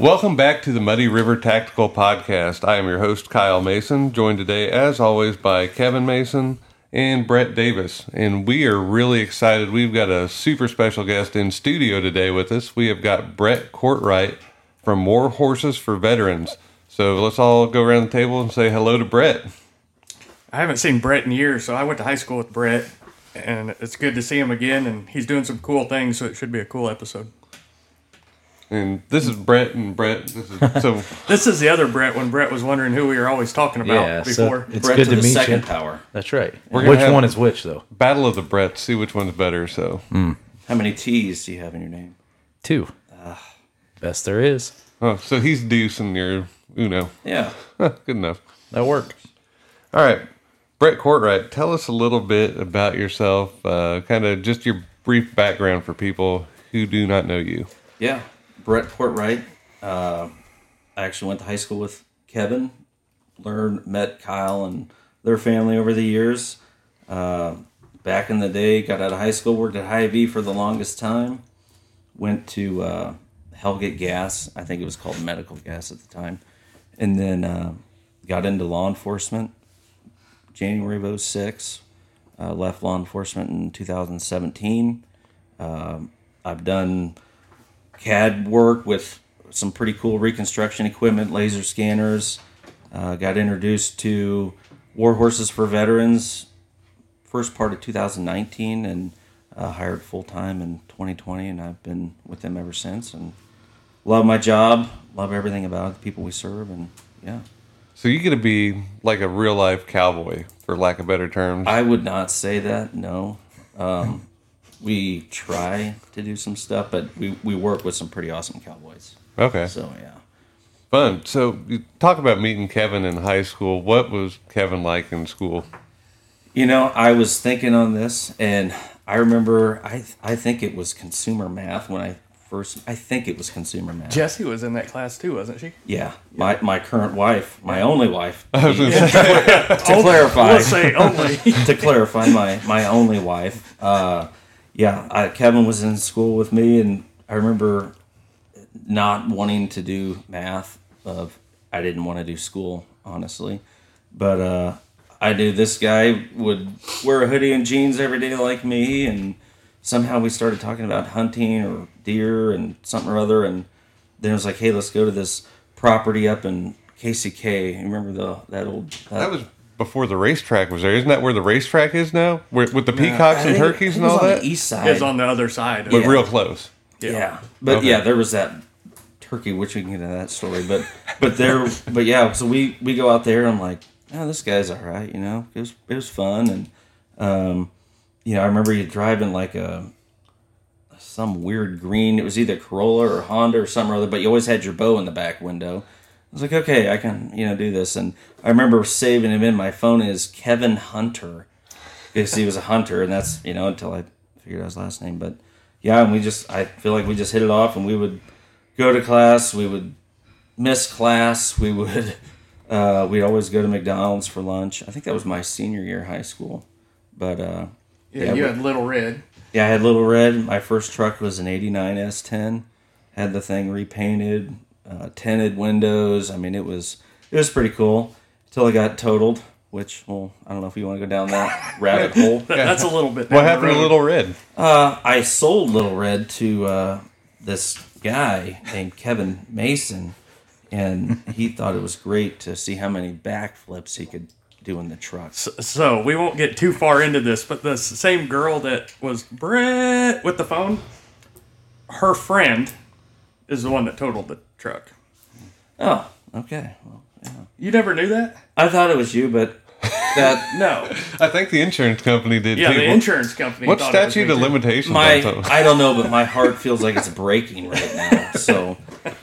Welcome back to the Muddy River Tactical Podcast. I am your host, Kyle Mason, joined today, as always, by Kevin Mason and Brett Davis. And we are really excited. We've got a super special guest in studio today with us. We have got Brett Courtright from More Horses for Veterans. So let's all go around the table and say hello to Brett. I haven't seen Brett in years, so I went to high school with Brett, and it's good to see him again, and he's doing some cool things, so it should be a cool episode. And this is Brett and Brett. This is the other Brett when Brett was wondering who we were always talking about before. It's Brett good to to the meet second you. power. That's right. We're Which gonna one have- is which, though? Battle of the Bretts. See which one's better. So How many T's do you have in your name? 2. Best there is. so he's Deuce and you're Uno. Yeah. Good enough. That works. All right. Brett Courtright, tell us a little bit about yourself, kind of just your brief background for people who do not know you. Yeah. Brett Courtright. I actually went to high school with Kevin. Met Kyle and their family over the years. Back in the day, got out of high school, worked at Hy-Vee for the longest time. Went to Hellgate Gas. I think it was called Medical Gas at the time. And then got into law enforcement. January of 2006. Left law enforcement in 2017. I've done CAD work with some pretty cool reconstruction equipment, laser scanners. Got introduced to War Horses for Veterans first part of 2019 and hired full-time in 2020, and I've been with them ever since. And love my job, love everything about it, the people we serve, and yeah. So you get to be like a real-life cowboy, for lack of better terms. I would not say that, no. We try to do some stuff, but we work with some pretty awesome cowboys. Okay. So, yeah. Fun. So you talk about meeting Kevin in high school. What was Kevin like in school? You know, I was thinking on this, and I remember, I think it was consumer math when I think it was consumer math. Jessie was in that class too, wasn't she? Yeah, my current wife, my only wife. I was gonna To clarify, We'll say only. to clarify, my only wife. Kevin was in school with me, and I remember not wanting to do math. I didn't want to do school, honestly, but I knew this guy would wear a hoodie and jeans every day like me, and somehow we started talking about hunting or deer and something or other, and then it was like, hey, let's go to this property up in KCK. You remember that old... That was before the racetrack was there. Isn't that where the racetrack is now? With the peacocks and turkeys and all on that? the east side. It was on the other side. But real close. Yeah. But Okay. yeah, there was that turkey, which we can get into that story. But yeah, so we go out there, and I'm like, oh, this guy's all right, you know. It was fun, and I remember you driving like some weird green. It was either Corolla or Honda or something or other, but you always had your bow in the back window. I was like, okay, I can do this, and I remember saving him in my phone as Kevin Hunter because he was a hunter, and that's until I figured out his last name, but. Yeah, and I feel like we just hit it off, and we would go to class, we would miss class, we'd always go to McDonald's for lunch. I think that was my senior year of high school. But You had Little Red. yeah, I had Little Red. My first truck was an '89 S10. Had the thing repainted, tinted windows. I mean, it was pretty cool until it got totaled. Which, well, I don't know if you want to go down that rabbit hole. That's a little bit. What happened to Little Red? I sold Little Red to this guy named Kevin Mason, and he thought it was great to see how many backflips he could do in the truck. So we won't get too far into this, but the same girl that was Brett with the phone, her friend is the one that totaled the truck. Oh, okay. Well, yeah. You never knew that? I thought it was you, but that No. I think the insurance company did Yeah, too. the insurance company. What thought it was statute me, of too. limitations on something? I don't know, but my heart feels like it's breaking right now. So,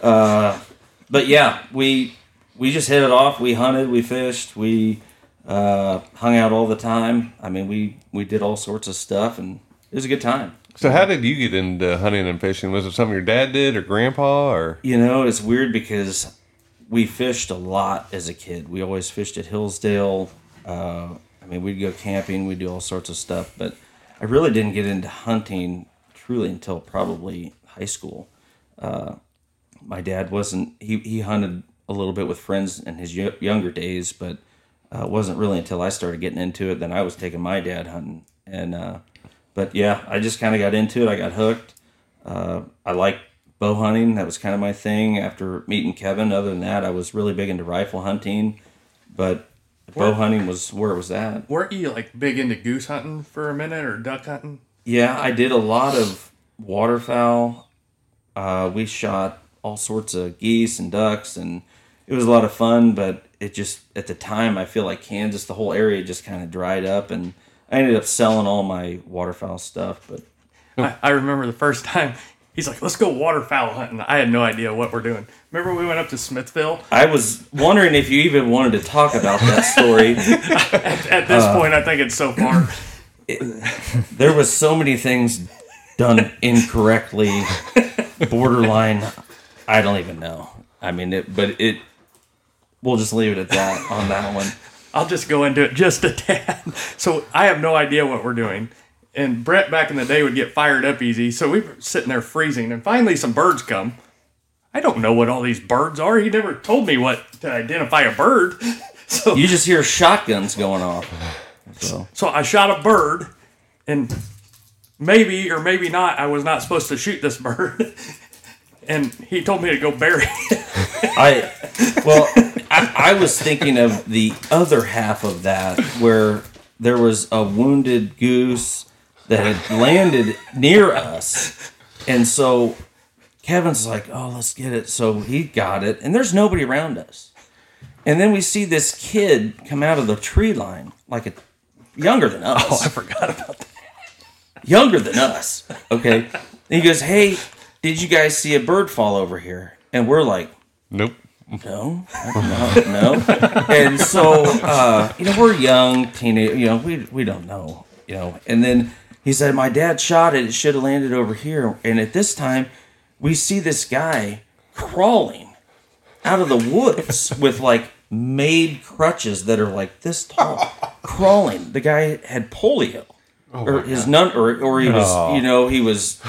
but yeah, we just hit it off. We hunted, we fished, we hung out all the time. I mean, we did all sorts of stuff, and it was a good time. So how did you get into hunting and fishing? Was it something your dad did or grandpa or? You know, it's weird because we fished a lot as a kid. We always fished at Hillsdale. I mean, we'd go camping, we'd do all sorts of stuff, but I really didn't get into hunting truly until probably high school. My dad wasn't. He hunted a little bit with friends in his younger days, but it wasn't really until I started getting into it. Then I was taking my dad hunting, and but yeah, I just kind of got into it. I got hooked. I like bow hunting. That was kind of my thing after meeting Kevin. Other than that, I was really big into rifle hunting, but bow hunting was where it was at. Weren't you like big into goose hunting for a minute or duck hunting? Yeah, I did a lot of waterfowl. We shot all sorts of geese and ducks, and it was a lot of fun, but it just, at the time, I feel like Kansas, the whole area just kind of dried up, and I ended up selling all my waterfowl stuff. But I remember the first time he's like, let's go waterfowl hunting. I had no idea what we're doing. Remember we went up to Smithville? I was wondering if you even wanted to talk about that story. At this point, I think it's so far. There was so many things done incorrectly, borderline, I don't even know. I mean, we'll just leave it at that on that one. I'll just go into it just a tad. So I have no idea what we're doing. And Brett back in the day would get fired up easy. So we were sitting there freezing, and finally some birds come. I don't know what all these birds are. He never told me what to identify a bird. So You just hear shotguns going off. So I shot a bird, and maybe or maybe not, I was not supposed to shoot this bird. And he told me to go bury it. I was thinking of the other half of that, where there was a wounded goose that had landed near us. And so Kevin's like, oh, let's get it. So he got it, and there's nobody around us. And then we see this kid come out of the tree line, younger than us. Oh, I forgot about that. Younger than us. Okay. And he goes, hey, did you guys see a bird fall over here? And we're like, Nope. no. And so, we're young, teenage, we don't know, And then he said, my dad shot it. It should have landed over here. And at this time, we see this guy crawling out of the woods with made crutches that are this tall, crawling. The guy had polio. Or his or he was, he was,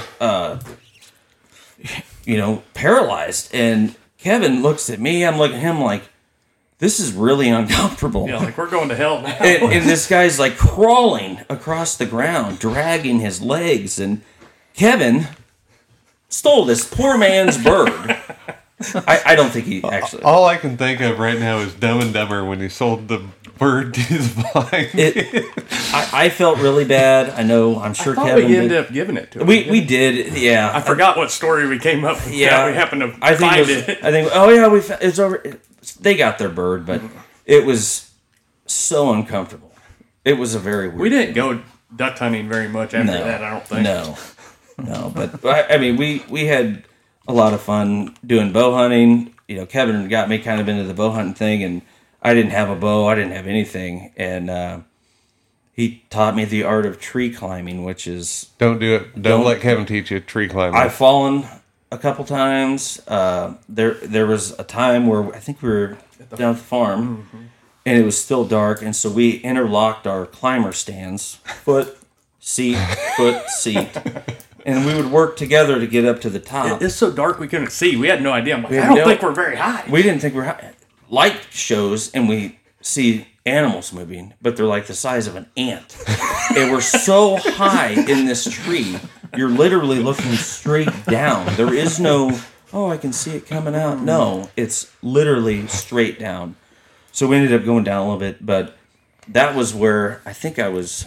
paralyzed. And Kevin looks at me. I'm looking at him like, this is really uncomfortable. Yeah, we're going to hell now. And this guy's crawling across the ground, dragging his legs. And Kevin stole this poor man's bird. I don't think he actually. All I can think of right now is Dumb and Dumber when he sold the bird to the blind. I felt really bad. I know. I'm sure Kevin we ended up giving it to him. We did. Yeah. I forgot what story we came up with. Yeah. We happened to I think find it. I think. Oh yeah, it's over. They got their bird, but it was so uncomfortable. It was a very weird. We didn't go duck hunting very much after that. I don't think. No. But I mean, we had a lot of fun doing bow hunting. Kevin got me kind of into the bow hunting thing, and I didn't have a bow. I didn't have anything, and he taught me the art of tree climbing, which is Don't do it. Don't let Kevin teach you tree climbing. I've fallen a couple times. There was a time where I think we were down at the farm, and it was still dark, and so we interlocked our climber stands, foot, seat, and we would work together to get up to the top. It's so dark we couldn't see. We had no idea. I'm like, I don't think we're very high. We didn't think we were high. Light shows, and we see animals moving, but they're the size of an ant. And we're so high in this tree, you're literally looking straight down. There is no, I can see it coming out. No, it's literally straight down. So we ended up going down a little bit, but that was where I think that was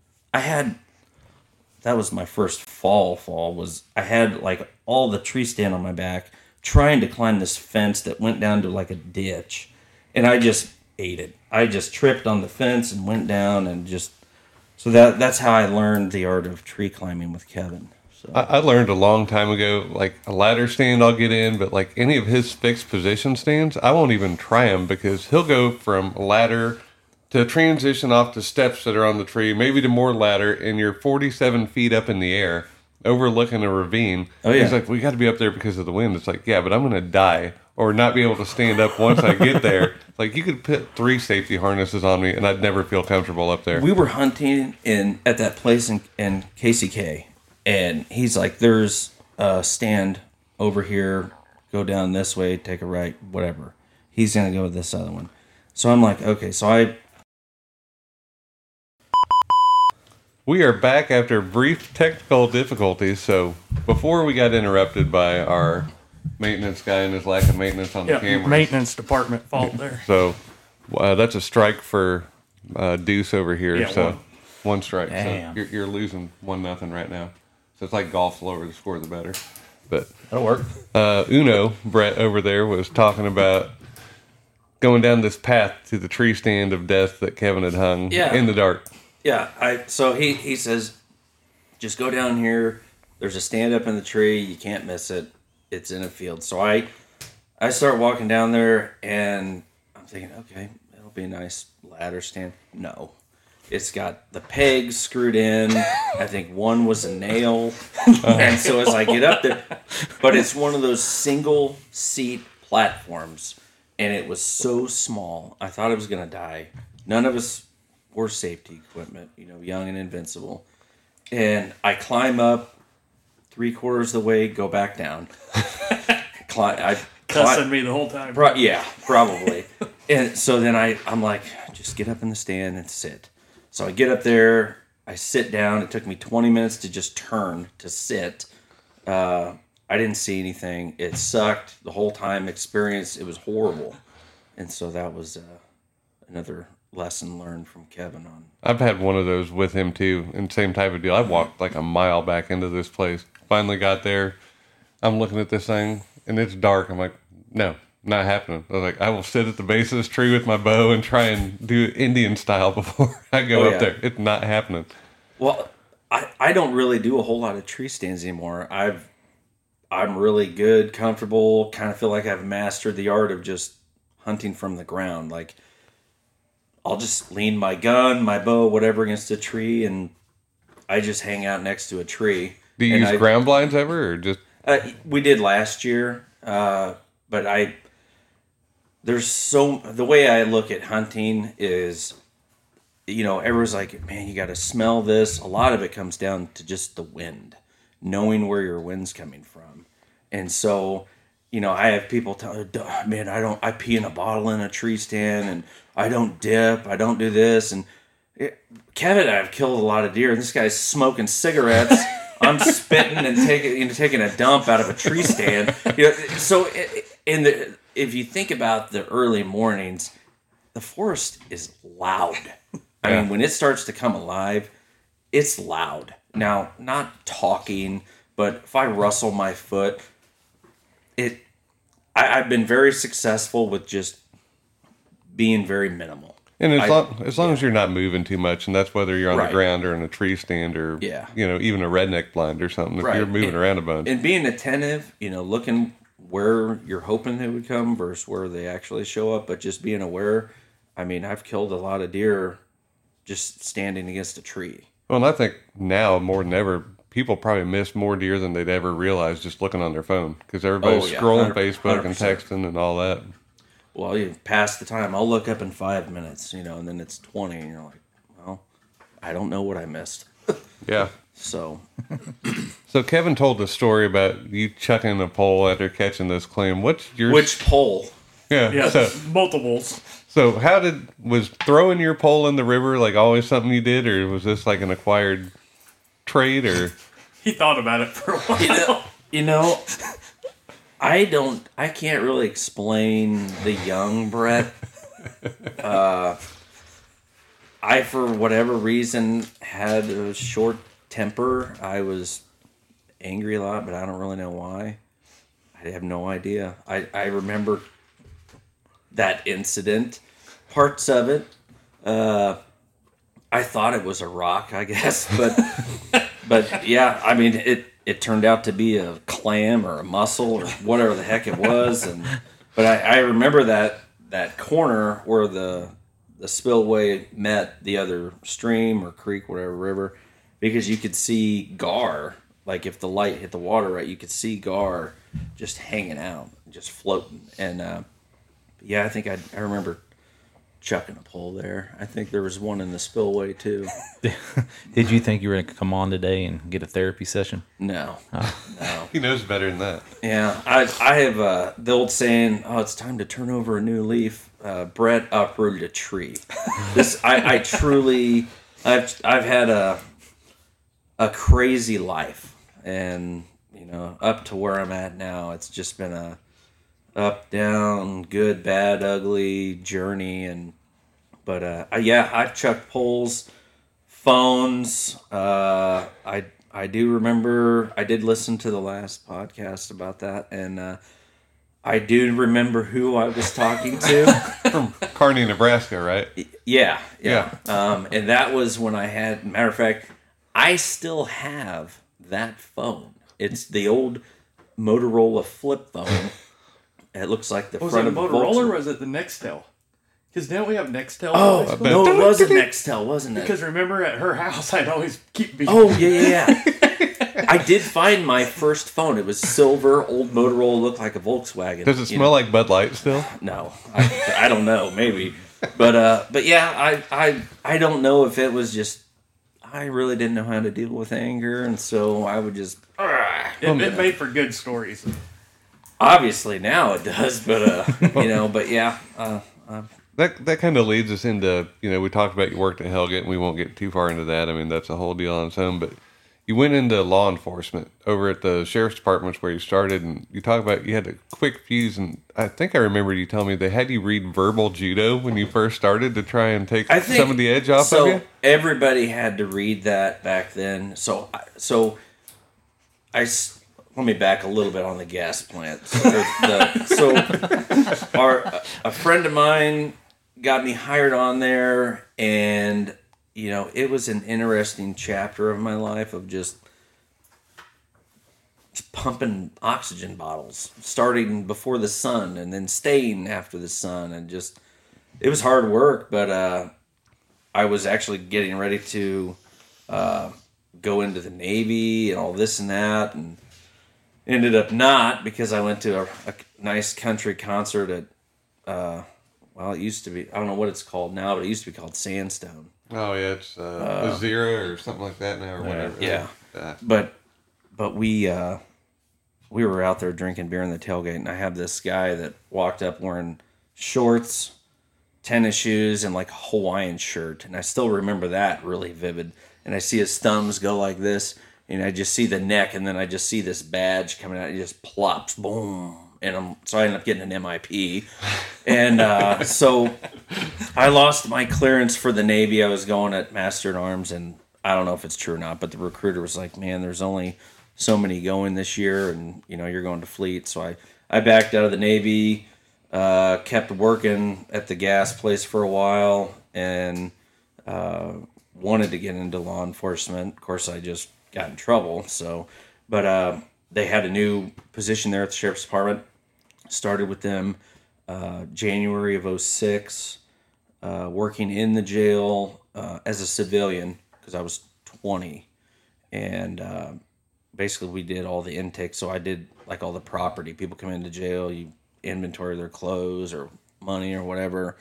my first fall was I had all the tree stand on my back trying to climb this fence that went down to a ditch, and I just ate it. I just tripped on the fence and went down, and so that's how I learned the art of tree climbing with Kevin. So I learned a long time ago, a ladder stand I'll get in, but any of his fixed position stands, I won't even try them because he'll go from a ladder to transition off to steps that are on the tree, maybe to more ladder, and you're 47 feet up in the air, overlooking a ravine. Oh, yeah. He's like, we got to be up there because of the wind. It's yeah, but I'm going to die or not be able to stand up once I get there. You could put 3 safety harnesses on me, and I'd never feel comfortable up there. We were hunting at that place in KCK, and he's like, there's a stand over here. go down this way, take a right, whatever. He's going to go this other one. So I'm like, okay, We are back after brief technical difficulties. So before we got interrupted by our maintenance guy and his lack of maintenance on the camera. Maintenance department fault there. So that's a strike for Deuce over here. Yeah, so one strike. Damn. So you're losing 1-0 right now. So it's like golf. The lower the score, the better. But That'll work. Uno, Brett over there, was talking about going down this path to the tree stand of death that Kevin had hung in the dark. Yeah, so he says, just go down here. There's a stand up in the tree. You can't miss it. It's in a field. So I start walking down there, and I'm thinking, okay, it'll be a nice ladder stand. No. It's got the pegs screwed in. I think one was a nail. And so as I get up there, but it's one of those single seat platforms, and it was so small. I thought I was going to die. None of us wore safety equipment, young and invincible. And I climb up 3/4 of the way, go back down. Cussing me the whole time. Yeah, probably. And so then I'm like, just get up in the stand and sit. So I get up there, I sit down. It took me 20 minutes to just turn to sit. I didn't see anything. It sucked the whole time experience. It was horrible. And so that was another lesson learned from Kevin on. I've had one of those with him too, and same type of deal. I walked like a mile back into this place. Finally got there. I'm looking at this thing, and it's dark. I'm like, no, not happening. I was like, I will sit at the base of this tree with my bow and try and do Indian style before I go up there. It's not happening. Well, I don't really do a whole lot of tree stands anymore. I'm really good, comfortable, kind of feel like I've mastered the art of just hunting from the ground. Like, I'll just lean my gun, my bow, whatever against a tree, and I just hang out next to a tree. Do you use ground blinds ever, or just? We did last year, but the way I look at hunting is, everyone's like, man, you got to smell this. A lot of it comes down to just the wind, knowing where your wind's coming from. And so, I have people tell, man, I pee in a bottle in a tree stand, and I don't dip, I don't do this. And Kevin and I have killed a lot of deer, and this guy's smoking cigarettes. I'm spitting and taking a dump out of a tree stand. So if you think about the early mornings, the forest is loud. I mean, when it starts to come alive, it's loud. Now, not talking, but if I rustle my foot, I've been very successful with just being very minimal. And as long as you're not moving too much, and that's whether you're on the ground or in a tree stand or even a redneck blind or something. If you're moving around a bunch and being attentive, looking where you're hoping they would come versus where they actually show up, but just being aware. I mean, I've killed a lot of deer just standing against a tree. Well, and I think now more than ever, people probably miss more deer than they'd ever realize just looking on their phone because everybody's scrolling 100%. Facebook and texting and all that. Well, you pass the time. I'll look up in 5 minutes, and then it's 20, and you're like, well, I don't know what I missed. Yeah. So Kevin told the story about you chucking a pole after catching this clam. What's your... Which pole? Yeah, multiples. So was throwing your pole in the river like always something you did, or was this like an acquired trait, or... He thought about it for a while. I can't really explain the young Brett. I, for whatever reason, had a short temper. I was angry a lot, but I don't really know why. I have no idea. I remember that incident, parts of it. I thought it was a rock, I guess, but yeah, I mean, it turned out to be a clam or a mussel or whatever the heck it was, but I remember that corner where the spillway met the other stream or creek, whatever river, because you could see gar. Like if the light hit the water right, you could see gar just hanging out, just floating. And yeah, I think I remember chucking a pole there. I think there was one in the spillway too. Did you think you were going to come on today and get a therapy session? No, no. He knows better than that. Yeah, I have the old saying, "Oh, it's time to turn over a new leaf." Brett uprooted a tree. I truly, I've had a crazy life, and up to where I'm at now, it's just been a up, down, good, bad, ugly journey. But I've chucked poles, phones. I do remember, I did listen to the last podcast about that, and I do remember who I was talking to. From Kearney, Nebraska, right? Yeah. Yeah. And that was when I had, matter of fact, I still have that phone. It's the old Motorola flip phone. It looks like the Was front it of a a Motorola or Volkswagen. was it the Nextel? Because didn't we have Nextel? Oh, no, it was a Nextel, wasn't it? Because remember at her house, I'd always keep being. Oh, yeah. I did find my first phone. It was silver, old Motorola, looked like a Volkswagen. Does it smell like Bud Light still? No, I don't know, maybe. But yeah, I don't know if it was just, I really didn't know how to deal with anger, and so I would just... It made for good stories. Obviously now it does, but but yeah. That kind of leads us into, we talked about you worked at Hellgate, and we won't get too far into that. I mean, that's a whole deal on its own, but you went into law enforcement over at the sheriff's department where you started, and you talk about you had a quick fuse, and I think I remember you telling me they had you read verbal judo when you first started to try and take some of the edge off of you? Everybody had to read that back then. Let me back a little bit on the gas plant. A friend of mine got me hired on there, and it was an interesting chapter of my life of just pumping oxygen bottles, starting before the sun and then staying after the sun, and just it was hard work. But I was actually getting ready to go into the Navy and all this and that, and ended up not, because I went to a nice country concert at, it used to be, I don't know what it's called now, but it used to be called Sandstone. Oh, yeah, it's Azira or something like that now, or whatever. Yeah. But we were out there drinking beer in the tailgate, and I had this guy that walked up wearing shorts, tennis shoes, and like a Hawaiian shirt, and I still remember that really vivid. And I see his thumbs go like this, and I just see the neck, and then I just see this badge coming out. It just plops, boom, and so I ended up getting an MIP. And so I lost my clearance for the Navy. I was going at Master at Arms, and I don't know if it's true or not, but the recruiter was like, "Man, there's only so many going this year, and you're going to Fleet." So I backed out of the Navy, kept working at the gas place for a while, and wanted to get into law enforcement. Of course, I just got in trouble. But they had a new position there at the sheriff's department. Started with them January of 2006, working in the jail as a civilian because I was 20, and basically we did all the intake. So I did like all the property. People come into jail, you inventory their clothes or money or whatever.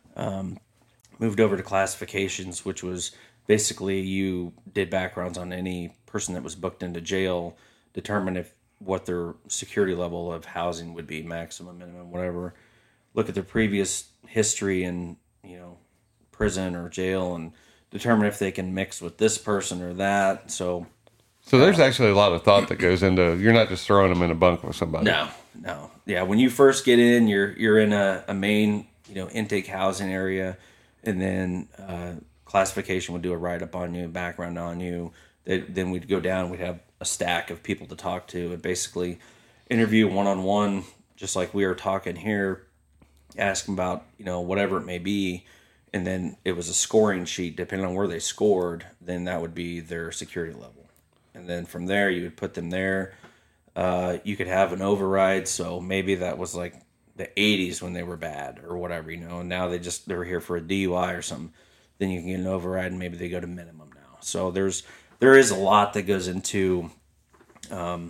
Moved over to classifications, which was basically you did backgrounds on any person that was booked into jail, determine what their security level of housing would be, maximum, minimum, whatever. Look at their previous history in prison or jail, and determine if they can mix with this person or that. So there's actually a lot of thought that goes into. You're not just throwing them in a bunk with somebody. No. Yeah, when you first get in, you're in a main intake housing area, and then classification would do a write-up on you, background on you. Then we'd go down, we'd have a stack of people to talk to and basically interview one-on-one, just like we are talking here, ask them about, whatever it may be. And then it was a scoring sheet. Depending on where they scored, then that would be their security level. And then from there, you would put them there. You could have an override. So maybe that was like the 80s when they were bad or whatever, and now they were here for a DUI or something. Then you can get an override and maybe they go to minimum now. So there is a lot that goes into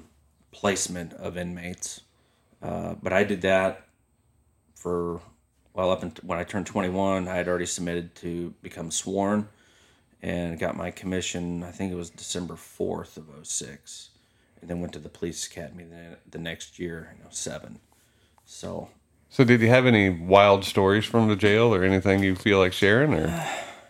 placement of inmates. But I did that for up until when I turned 21, I had already submitted to become sworn and got my commission. I think it was December 4th of '06, and then went to the police academy the next year, 07. So So did you have any wild stories from the jail or anything you feel like sharing? Or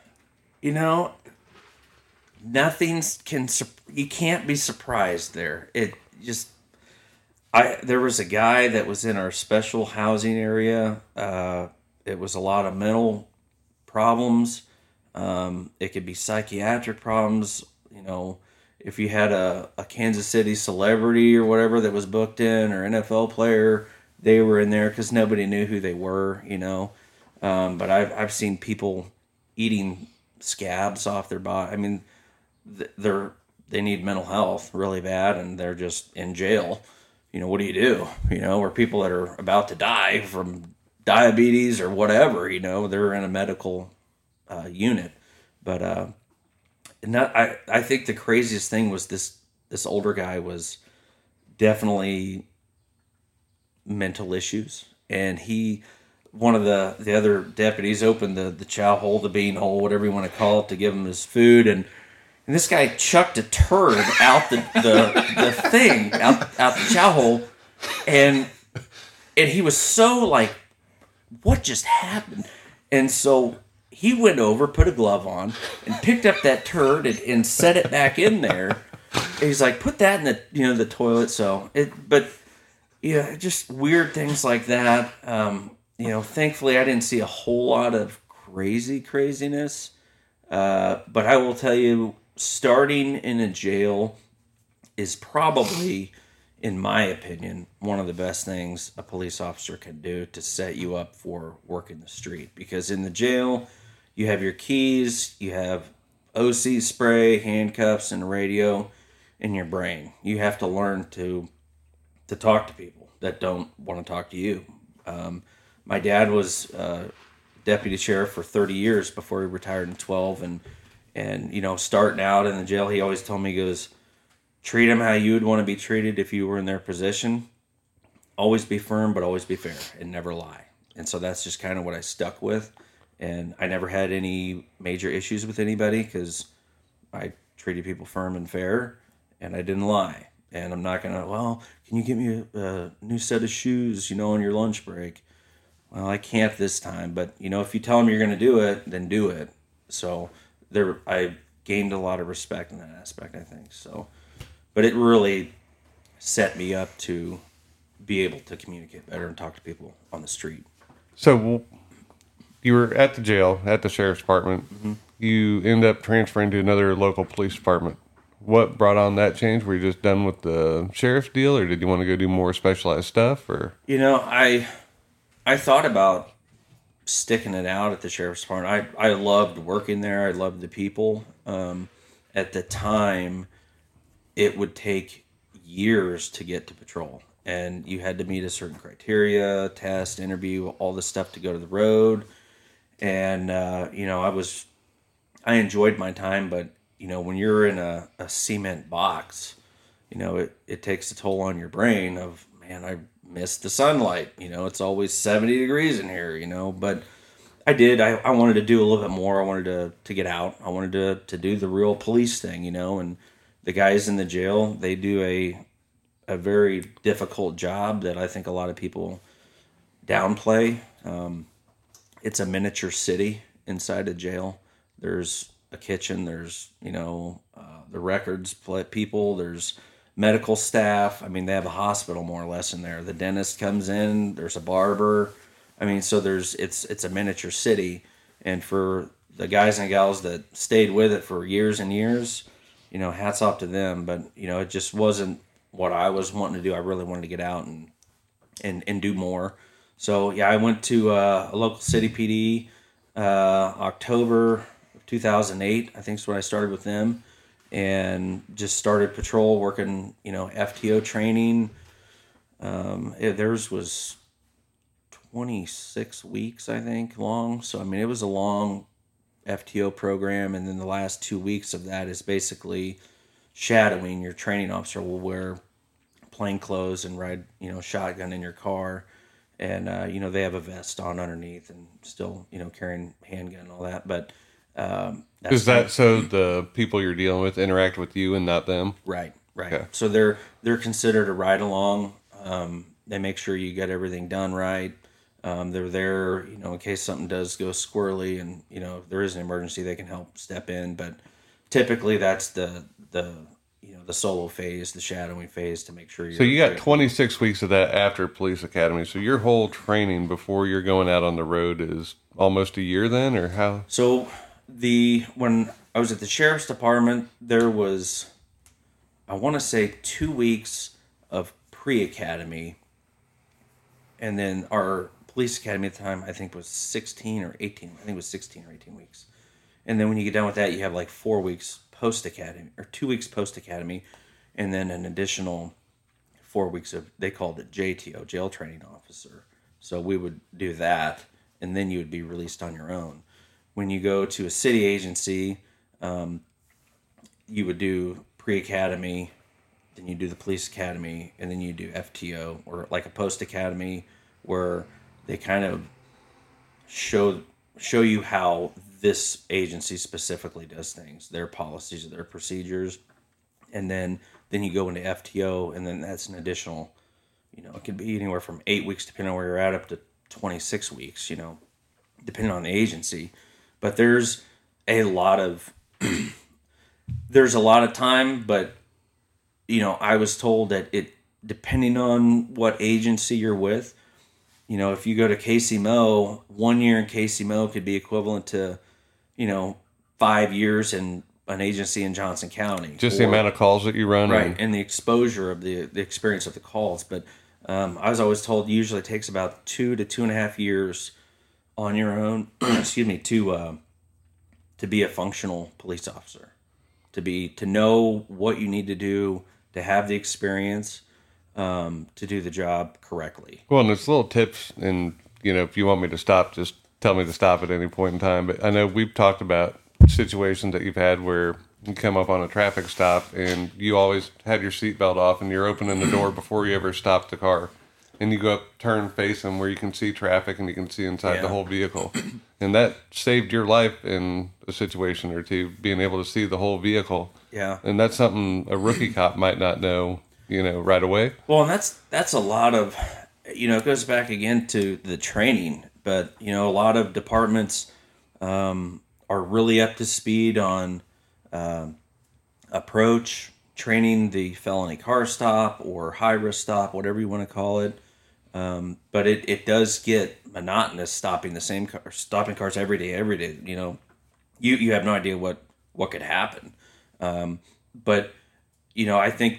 you can't be surprised there. It just there was a guy that was in our special housing area. It was a lot of mental problems. It could be psychiatric problems. If you had a Kansas City celebrity or whatever that was booked in, or NFL player, they were in there because nobody knew who they were. But I've seen people eating scabs off their body. I mean, they need mental health really bad, and they're just in jail. What do you do? Or people that are about to die from diabetes or whatever. They're in a medical unit. But I think the craziest thing was this older guy was definitely mental issues, and one of the other deputies opened the chow hole, the bean hole, whatever you want to call it, to give him his food, and this guy chucked a turd out the thing out the chow hole, and he was so like, what just happened? And so he went over, put a glove on, and picked up that turd and set it back in there. And he's like, put that in the toilet. So just weird things like that. Thankfully I didn't see a whole lot of craziness. But I will tell you, starting in a jail is probably, in my opinion, one of the best things a police officer can do to set you up for working the street. Because in the jail, you have your keys, you have OC spray, handcuffs, and a radio in your brain. You have to learn to talk to people that don't want to talk to you. My dad was deputy sheriff for 30 years before he retired in 12, and starting out in the jail, he always told me, he goes, treat them how you would want to be treated if you were in their position. Always be firm, but always be fair, and never lie. And so that's just kind of what I stuck with. And I never had any major issues with anybody because I treated people firm and fair, and I didn't lie. And I'm not going to, well, can you get me a new set of shoes, on your lunch break? Well, I can't this time, but, if you tell them you're going to do it, then do it. So I gained a lot of respect in that aspect, I think. So, but it really set me up to be able to communicate better and talk to people on the street. So you were at the jail, at the sheriff's department. Mm-hmm. You end up transferring to another local police department. What brought on that change? Were you just done with the sheriff's deal, or did you want to go do more specialized stuff? Or I thought about sticking it out at the sheriff's department. I loved working there. I loved the people. At the time, it would take years to get to patrol, and you had to meet a certain criteria, test, interview, all this stuff to go to the road. And I enjoyed my time, but when you're in a cement box, it takes a toll on your brain of, man, I miss the sunlight. It's always 70 degrees in here, but I did. I wanted to do a little bit more. I wanted to get out. I wanted to do the real police thing, and the guys in the jail, they do a very difficult job that I think a lot of people downplay. It's a miniature city inside a jail. There's a kitchen, there's, the records people, there's medical staff. I mean, they have a hospital more or less in there. The dentist comes in, there's a barber. I mean, so it's a miniature city. And for the guys and gals that stayed with it for years and years, hats off to them. But, it just wasn't what I was wanting to do. I really wanted to get out and do more. So, yeah, I went to a local city PD, October 2008, I think is when I started with them, and just started patrol, working, FTO training. Theirs was 26 weeks, I think, long. So, I mean, it was a long FTO program, and then the last 2 weeks of that is basically shadowing. Your training officer will wear plain clothes and ride, shotgun in your car. and they have a vest on underneath and still carrying handgun and all that. But that's Is that so the people you're dealing with interact with you and not them? right? Okay. So they're considered a ride along. They make sure you get everything done right. They're there, in case something does go squirrely, and if there is an emergency, they can help step in. But typically, that's the solo phase, the shadowing phase, to make sure you're. So you got 26 weeks of that after police academy. So your whole training before you're going out on the road is almost a year then, or how? So when I was at the sheriff's department, there was, I want to say, 2 weeks of pre-academy, and then our police academy at the time, I think, was 16 or 18. I think it was 16 or 18 weeks. And then when you get done with that, you have like 4 weeks post-academy, or 2 weeks post-academy, and then an additional 4 weeks of, they called it JTO, jail training officer. So we would do that, and then you would be released on your own. When you go to a city agency, you would do pre-academy, then you do the police academy, and then you do FTO, or like a post-academy, where they kind of show you how this agency specifically does things, their policies, their procedures, and then you go into FTO, and then that's an additional, it could be anywhere from 8 weeks, depending on where you're at, up to 26 weeks, depending on the agency. But there's a lot of time, but I was told that it, depending on what agency you're with, if you go to Casey Mo, 1 year in Casey Mo could be equivalent to 5 years in an agency in Johnson County. Just the amount of calls that you run, right? And the exposure of the experience of the calls. But I was always told usually it takes about 2 to 2.5 years on your own. excuse me, to be a functional police officer, to know what you need to do, to have the experience, to do the job correctly. Well, and it's little tips, and if you want me to stop, just tell me to stop at any point in time. But I know we've talked about situations that you've had where you come up on a traffic stop and you always have your seatbelt off and you're opening the door before you ever stop the car, and you go up, turn, face them where you can see traffic and you can see inside the whole vehicle, and that saved your life in a situation or two, being able to see the whole vehicle. Yeah, and that's something a rookie cop might not know, right away. Well, and that's a lot of, it goes back again to the training, but a lot of departments are really up to speed on approach, training the felony car stop or high risk stop, whatever you want to call it. But it does get monotonous stopping the same car, stopping cars every day. You have no idea what could happen. But I think,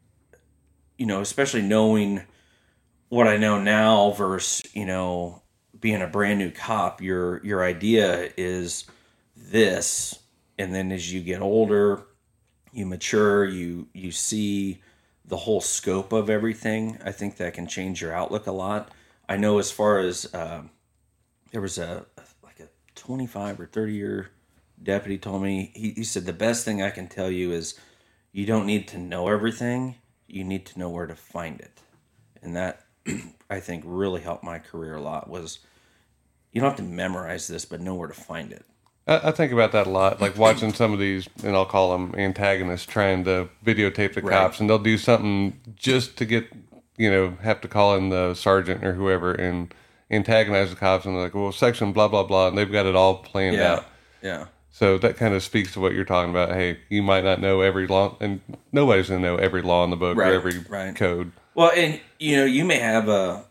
especially knowing what I know now versus, being a brand new cop, your idea is this. And then as you get older, you mature, you see the whole scope of everything. I think that can change your outlook a lot. I know as far as, there was a 25 or 30 year deputy told me, he said, the best thing I can tell you is you don't need to know everything. You need to know where to find it. And that, I think, really helped my career a lot. Was you don't have to memorize this, but know where to find it. I think about that a lot, like watching some of these, and I'll call them antagonists, trying to videotape the cops, and they'll do something just to get, have to call in the sergeant or whoever and antagonize the cops, and they're like, well, section blah, blah, blah, and they've got it all planned out. Yeah. So that kind of speaks to what you're talking about. Hey, you might not know every law, and nobody's going to know every law in the book or every code. Well, and, you may have a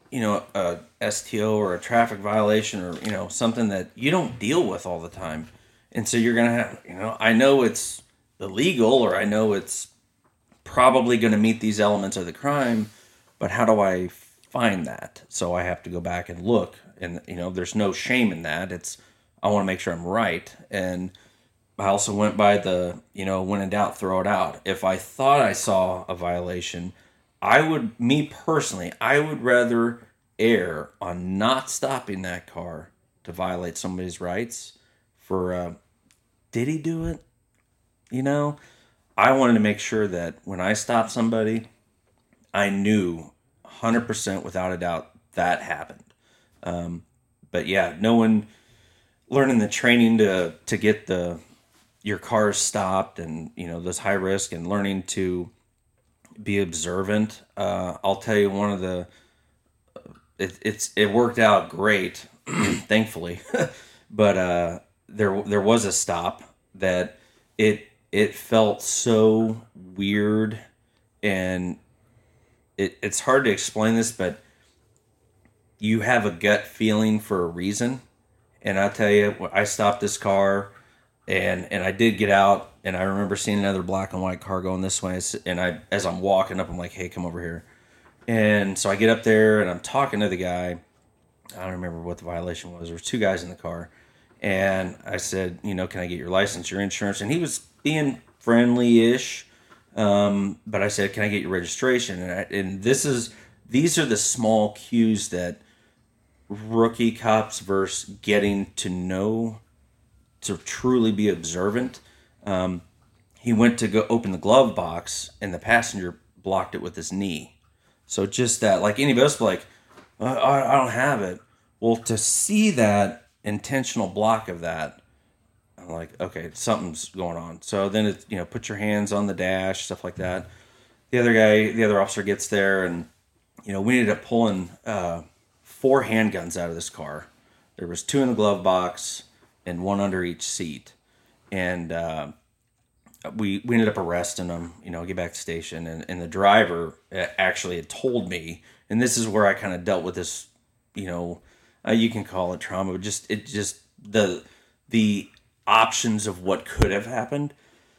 STO or a traffic violation or, something that you don't deal with all the time. And so you're going to have, I know it's illegal or I know it's probably going to meet these elements of the crime, but how do I find that? So I have to go back and look, and, there's no shame in that. I want to make sure I'm right. And I also went by the, when in doubt, throw it out. If I thought I saw a violation, I would rather err on not stopping that car to violate somebody's rights for, did he do it? I wanted to make sure that when I stopped somebody, I knew 100% without a doubt that happened. But yeah, learning the training to get your cars stopped, and those high risk, and learning to be observant. I'll tell you, one of the it worked out great, thankfully. But there was a stop that it felt so weird, and it's hard to explain this, but you have a gut feeling for a reason. And I tell you, I stopped this car, and I did get out, and I remember seeing another black and white car going this way, and as I'm walking up, I'm like, hey, come over here. And so I get up there, and I'm talking to the guy. I don't remember what the violation was. There were two guys in the car. And I said, can I get your license, your insurance? And he was being friendly-ish. But I said, can I get your registration? And these are the small cues that rookie cops versus getting to know, to truly be observant. He went to go open the glove box, and the passenger blocked it with his knee. So just that, like any of us, like, I don't have it. Well, to see that intentional block of that, I'm like, okay, something's going on. So then it's, put your hands on the dash, stuff like that. The other officer gets there, and, we ended up pulling 4 handguns out of this car. There was 2 in the glove box and 1 under each seat. And we ended up arresting them, get back to station. And the driver actually had told me, and this is where I kind of dealt with this, you can call it trauma, but just the options of what could have happened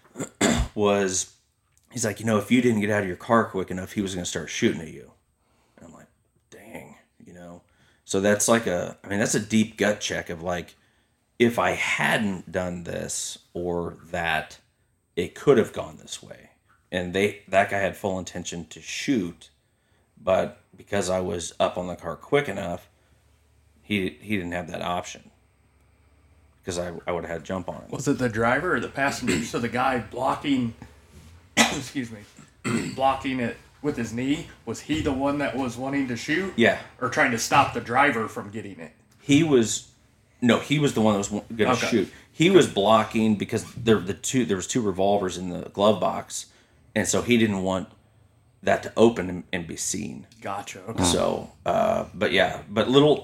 was, he's like, if you didn't get out of your car quick enough, he was going to start shooting at you. And I'm like, dang, So that's that's a deep gut check of like, if I hadn't done this or that, it could have gone this way. And that guy had full intention to shoot, but because I was up on the car quick enough, he didn't have that option. Because I would have had to jump on him. Was it the driver or the passenger? So the guy blocking, excuse me, blocking it with his knee, was he the one that was wanting to shoot? Yeah. Or trying to stop the driver from getting it? He was the one that was going to shoot. He was blocking because there was 2 revolvers in the glove box, and so he didn't want that to open and be seen. Gotcha. Okay. So, but little,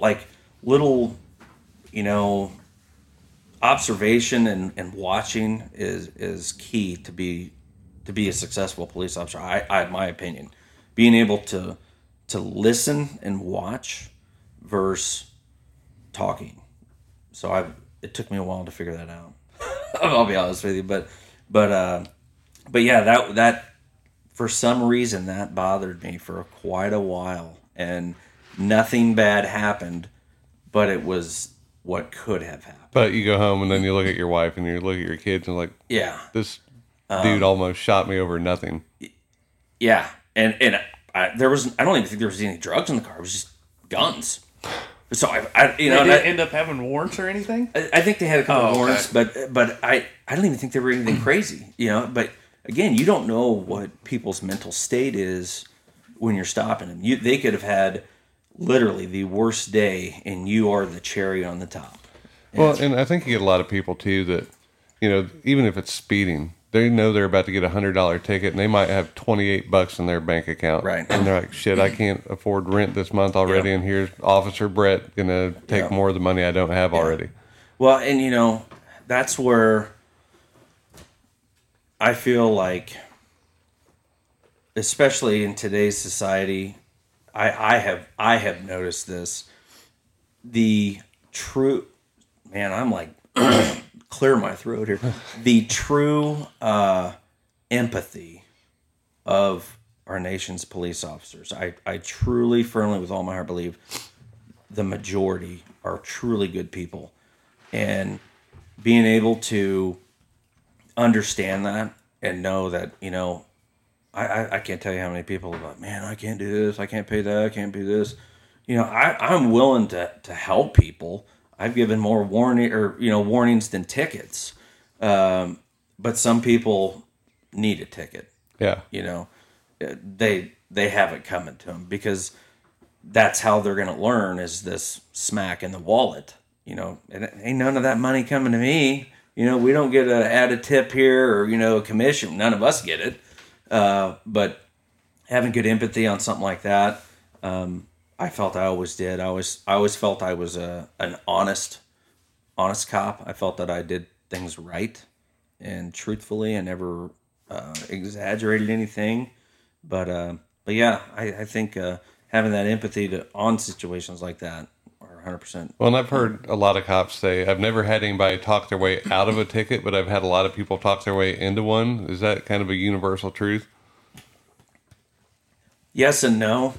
observation and watching is key to be a successful police officer. I my opinion, being able to listen and watch versus talking. So it took me a while to figure that out. I'll be honest with you, but yeah, that for some reason that bothered me for quite a while, and nothing bad happened, but it was what could have happened. But you go home and then you look at your wife and you look at your kids and like, yeah, this dude almost shot me over nothing. Yeah, and I don't even think there was any drugs in the car. It was just guns. So they didn't end up having warrants or anything. I think they had a couple of warrants, but I don't even think they were anything crazy. But again, you don't know what people's mental state is when you're stopping them. They could have had literally the worst day, and you are the cherry on the top. Well, and I think you get a lot of people too that, even if it's speeding, they know they're about to get $100 ticket, and they might have $28 in their bank account. Right. And they're like, shit, I can't afford rent this month already, and here's Officer Brett going to take more of the money I don't have already. Well, and that's where I feel like, especially in today's society, I have noticed this. The true, man, I'm like clear my throat here. The true empathy of our nation's police officers. I truly, firmly, with all my heart, believe the majority are truly good people. And being able to understand that and know that, I can't tell you how many people are like, man, I can't do this, I can't pay that, I can't do this. I'm willing to help people. I've given more warnings than tickets. But some people need a ticket. Yeah. They have it coming to them because that's how they're going to learn, is this smack in the wallet. And ain't none of that money coming to me. We don't get to add a tip here or, a commission. None of us get it. But having good empathy on something like that, I felt I always did. I always felt I was an honest cop. I felt that I did things right and truthfully. I never exaggerated anything. But yeah, I think having that empathy on situations like that are 100%. Well, and I've heard a lot of cops say, I've never had anybody talk their way out of a ticket, but I've had a lot of people talk their way into one. Is that kind of a universal truth? Yes and no.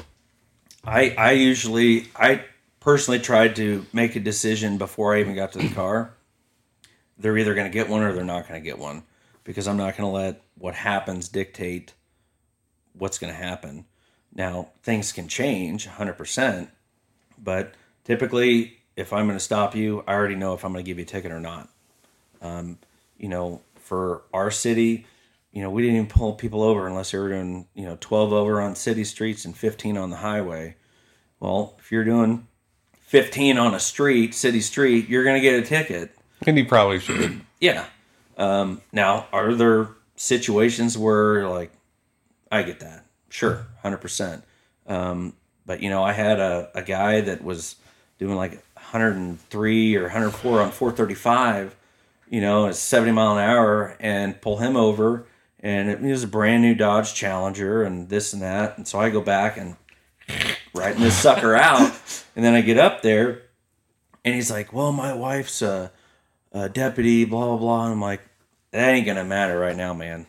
I personally tried to make a decision before I even got to the car. They're either going to get one or they're not going to get one, because I'm not going to let what happens dictate what's going to happen. Now, things can change 100%, but typically, if I'm going to stop you, I already know if I'm going to give you a ticket or not. For our city, we didn't even pull people over unless they were doing, 12 over on city streets and 15 on the highway. Well, if you're doing 15 on a city street, you're going to get a ticket. And you probably should. Yeah. Now, are there situations where, I get that? Sure, 100%. But, I had a guy that was doing 103 or 104 on 435, at 70 mile an hour, and pull him over. And it was a brand new Dodge Challenger and this and that. And so I go back and writing this sucker out. And then I get up there and he's like, well, my wife's a deputy, blah, blah, blah. And I'm like, that ain't going to matter right now, man.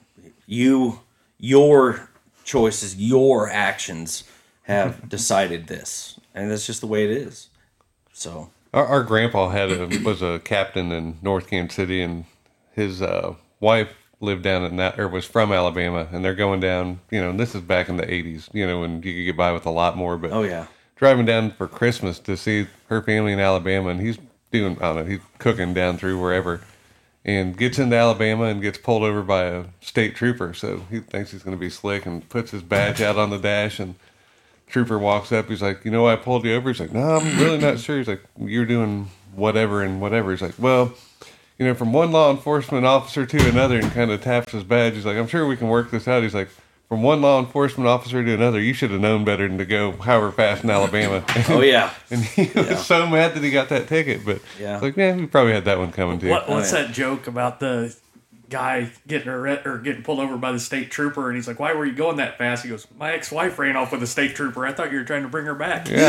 Your choices, your actions have decided this. And that's just the way it is. So Our grandpa was a captain in North Kansas City, and his wife lived down in that, or was from Alabama, and they're going down, this is back in the 80s, when you could get by with a lot more, but oh yeah, driving down for Christmas to see her family in Alabama, and he's doing, I don't know, he's cooking down through wherever, and gets into Alabama and gets pulled over by a state trooper, so he thinks he's going to be slick and puts his badge out on the dash, and trooper walks up, he's like, I pulled you over. He's like, no, I'm really not sure. He's like, you're doing whatever and whatever. He's like, well, from one law enforcement officer to another, and kind of taps his badge. He's like, I'm sure we can work this out. He's like, from one law enforcement officer to another, you should have known better than to go however fast in Alabama. Oh, yeah. And he was so mad that he got that ticket, but yeah, it's like, we probably had that one coming too. What's that joke about the guy getting pulled over by the state trooper, and he's like, why were you going that fast? He goes, my ex-wife ran off with a state trooper. I thought you were trying to bring her back. Yeah.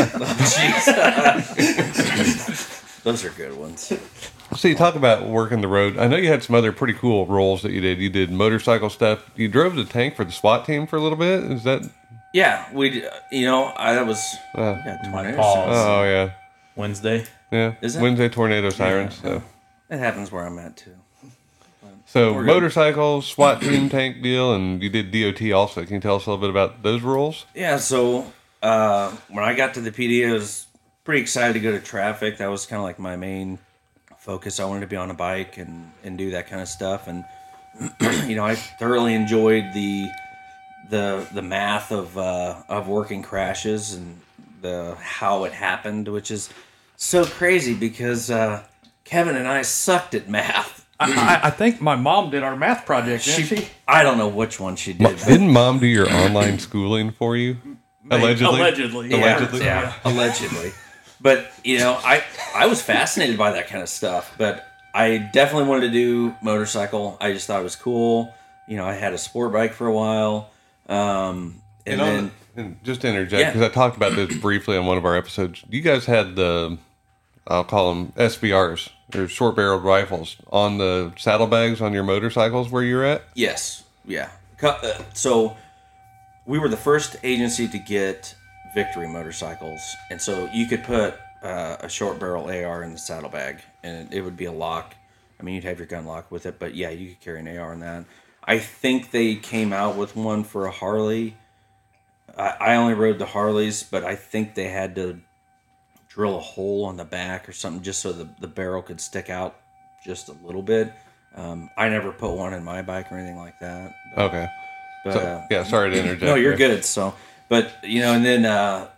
Those are good ones. So you talk about working the road. I know you had some other pretty cool roles that you did. You did motorcycle stuff. You drove the tank for the SWAT team for a little bit. Is that? Yeah, that was 20 or so. Oh yeah, Wednesday. Yeah, Is it? Wednesday tornado sirens. Yeah. So. It happens where I'm at too. So motorcycle, SWAT team tank deal, and you did DOT also. Can you tell us a little bit about those roles? Yeah, so when I got to the PD, I was pretty excited to go to traffic. That was kind of like my main focus. I wanted to be on a bike and do that kind of stuff. And I thoroughly enjoyed the math of working crashes and how it happened, which is so crazy because Kevin and I sucked at math. I think my mom did our math project, didn't she? I don't know which one she did. Didn't Mom do your online schooling for you? Allegedly. Yeah, allegedly. But, I was fascinated by that kind of stuff. But I definitely wanted to do motorcycle. I just thought it was cool. I had a sport bike for a while. And just to interject, because I talked about this briefly on one of our episodes. You guys had I'll call them SBRs, or short-barreled rifles, on the saddlebags on your motorcycles where you're at? Yes. Yeah. So we were the first agency to get Victory motorcycles. And so you could put a short-barrel AR in the saddlebag, and it would be a lock. I mean, you'd have your gun lock with it, but yeah, you could carry an AR in that. I think they came out with one for a Harley. I only rode the Harleys, but I think they had to drill a hole on the back or something just so the barrel could stick out just a little bit. I never put one in my bike or anything like that. But, okay. Sorry to interject. No, you're good. So, but, and then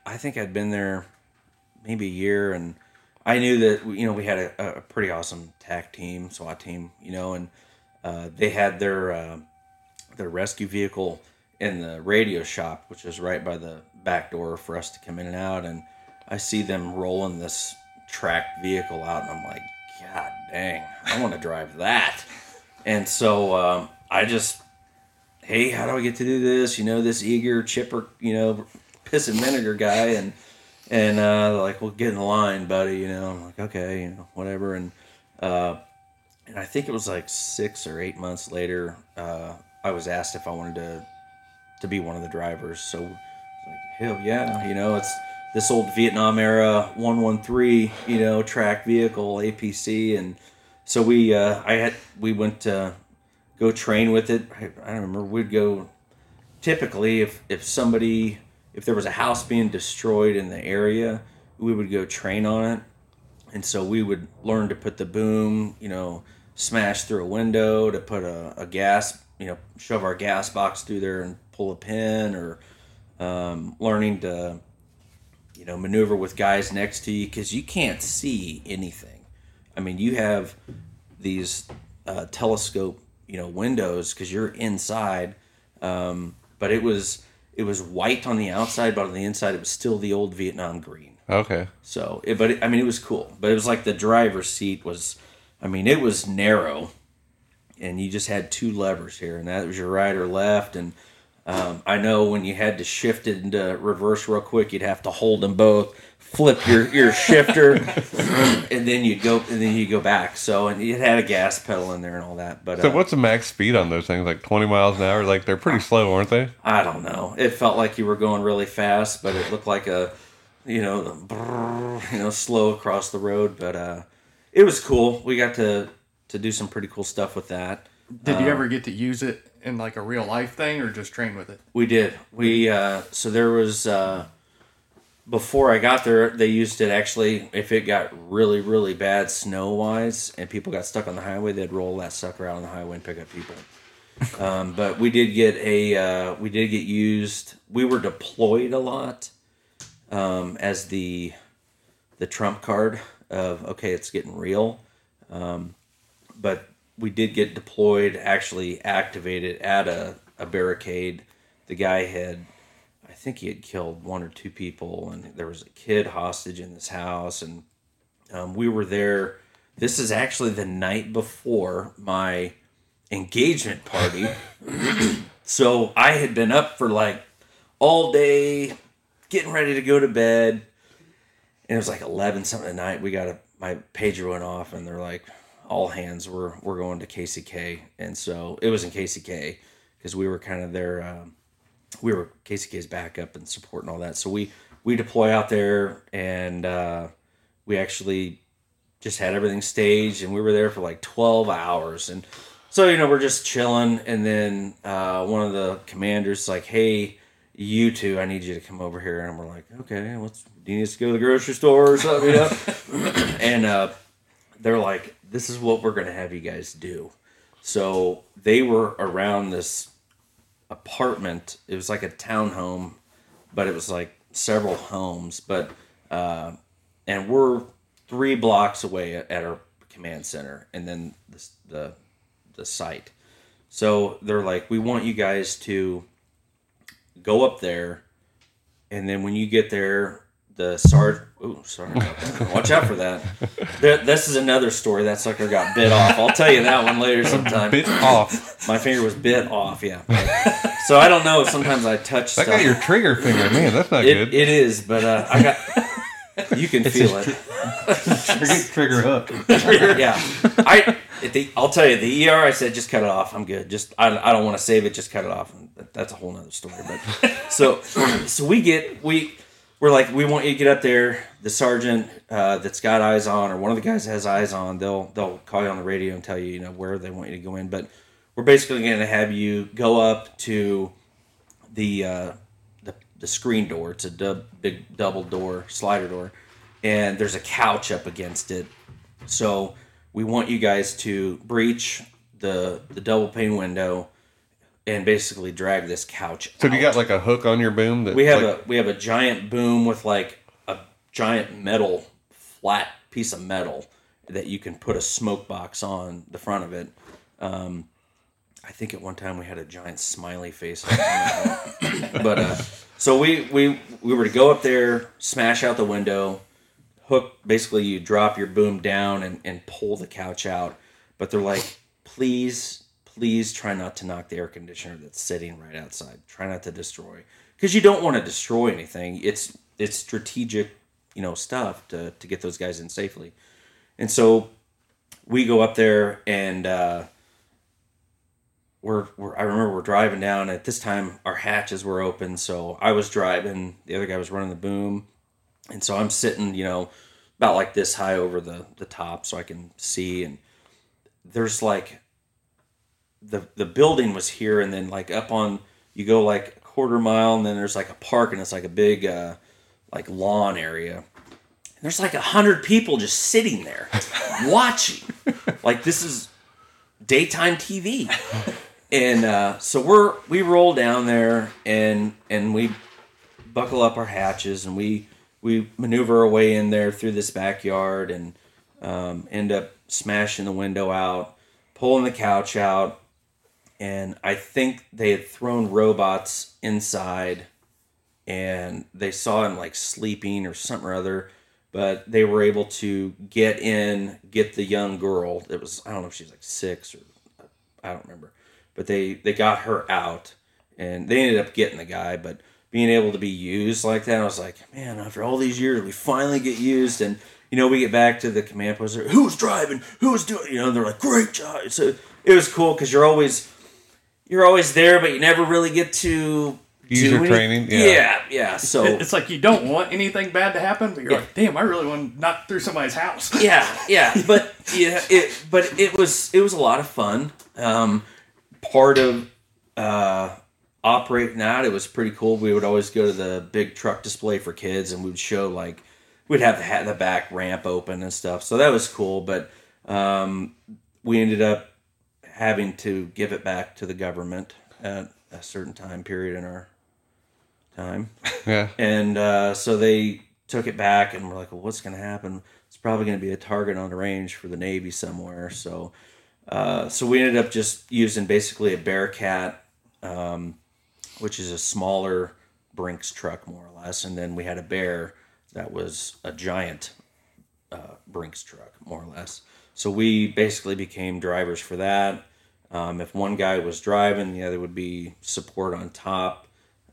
I think I'd been there maybe a year, and I knew that we had a pretty awesome TAC team, SWAT team, and they had their rescue vehicle in the radio shop, which is right by the back door for us to come in and out. And I see them rolling this tracked vehicle out, and I'm like, God dang, I want to drive that. And so I just, hey, how do I get to do this? This eager, chipper, piss and vinegar guy, and like, well, get in the line, buddy. I'm like, okay, whatever. And I think it was like 6 or 8 months later, I was asked if I wanted to be one of the drivers. So I was like, hell yeah, it's this old Vietnam era 113, track vehicle APC, and so we went to go train with it. I don't remember. We'd go typically if there was a house being destroyed in the area, we would go train on it. And so we would learn to put the boom, smash through a window, to put a gas, shove our gas box through there and pull a pin, or learning to, maneuver with guys next to you, because you can't see anything. I mean, you have these telescope, windows, because you're inside, but it was white on the outside, but on the inside it was still the old Vietnam green. Okay. So, it was cool. But it was like the driver's seat was, it was narrow, and you just had 2 levers here, and that was your right or left. And I know when you had to shift it into reverse real quick, you'd have to hold them both, flip your shifter, and then you go back. So, and it had a gas pedal in there and all that. But so, what's the max speed on those things? Like 20 miles an hour? Like, they're pretty slow, aren't they? I don't know. It felt like you were going really fast, but it looked like slow across the road. But it was cool. We got to do some pretty cool stuff with that. Did you ever get to use it in like a real life thing, or just train with it? We did. So there was, before I got there, they used it actually, if it got really, really bad snow-wise and people got stuck on the highway, they'd roll that sucker out on the highway and pick up people. But we did get used. We were deployed a lot as the trump card of, okay, it's getting real. But we did get deployed, actually activated at a barricade. The guy I think he had killed 1 or 2 people, and there was a kid hostage in this house, and we were there. This is actually the night before my engagement party. So I had been up for like all day, getting ready to go to bed, and it was like 11 something at night. My pager went off, and they're like, all hands, we're going to KCK. And so it was in KCK, because we were kind of there. We were KCK's backup and support and all that. So we deploy out there, and we actually just had everything staged, and we were there for like 12 hours. And so, we're just chilling. And then one of the commanders is like, hey, you two, I need you to come over here. And we're like, okay, do you need us to go to the grocery store or something? And they're like, this is what we're going to have you guys do. So they were around this apartment. It was like a townhome, but it was like several homes. But and we're 3 blocks away at our command center, and then the site. So they're like, we want you guys to go up there, and then when you get there, the sergeant. Oh, sorry about that. Watch out for that. This is another story. That sucker got bit off. I'll tell you that one later sometime. Bit off. My finger was bit off, yeah. So I don't know. Sometimes I touch That stuff. got your trigger finger. Man, that's not good. It is, but I got... You can feel it. Trigger up. Yeah. I'll tell you, the ER, I said, just cut it off. I'm good. I don't want to save it. Just cut it off. That's a whole nother story. But so we're like, we want you to get up there. The sergeant that's got eyes on, or one of the guys that has eyes on, they'll call you on the radio and tell you, where they want you to go in. But we're basically going to have you go up to the screen door. It's a big double door, slider door, and there's a couch up against it. So we want you guys to breach the double pane window, and basically drag this couch So out. do you got like a hook on your boom? That We have a giant boom with like a giant metal, flat piece of metal that you can put a smoke box on the front of it. I think at one time we had a giant smiley face on it. But so we were to go up there, smash out the window, hook. Basically, you drop your boom down and pull the couch out. But they're like, please try not to knock the air conditioner that's sitting right outside. Try not to destroy, because you don't want to destroy anything. It's strategic, stuff to get those guys in safely. And so we go up there, and I remember we're driving down. At this time, our hatches were open, so I was driving. The other guy was running the boom, and so I'm sitting, about like this high over the top, so I can see. And there's like the building was here, and then like up on, you go like a quarter mile, and then there's like a park, and it's like a big like lawn area. There's like 100 people just sitting there watching. Like, this is daytime TV. And so we roll down there, and we buckle up our hatches, and we maneuver our way in there through this backyard, and end up smashing the window out, pulling the couch out. And I think they had thrown robots inside, and they saw him like sleeping or something or other. But they were able to get the young girl. It was, I don't know if she was like 6 or I don't remember. But they got her out, and they ended up getting the guy. But being able to be used like that, I was like, man, after all these years, we finally get used. And, we get back to the command post. Who's driving? Who's doing? They're like, great job. So it was cool, because you're always there, but you never really get to user training. Yeah. So it's like you don't want anything bad to happen, but you're like, damn, I really want to knock through somebody's house. yeah. But it was a lot of fun. Part of operating out, it was pretty cool. We would always go to the big truck display for kids, and we'd show we'd have the back ramp open and stuff. So that was cool. But we ended up having to give it back to the government at a certain time period in our time. Yeah. And so they took it back, and we're like, well, what's going to happen? It's probably going to be a target on the range for the Navy somewhere. So we ended up just using basically a Bearcat, which is a smaller Brinks truck, more or less. And then we had a Bear that was a giant Brinks truck, more or less. So we basically became drivers for that. If one guy was driving, the other would be support on top.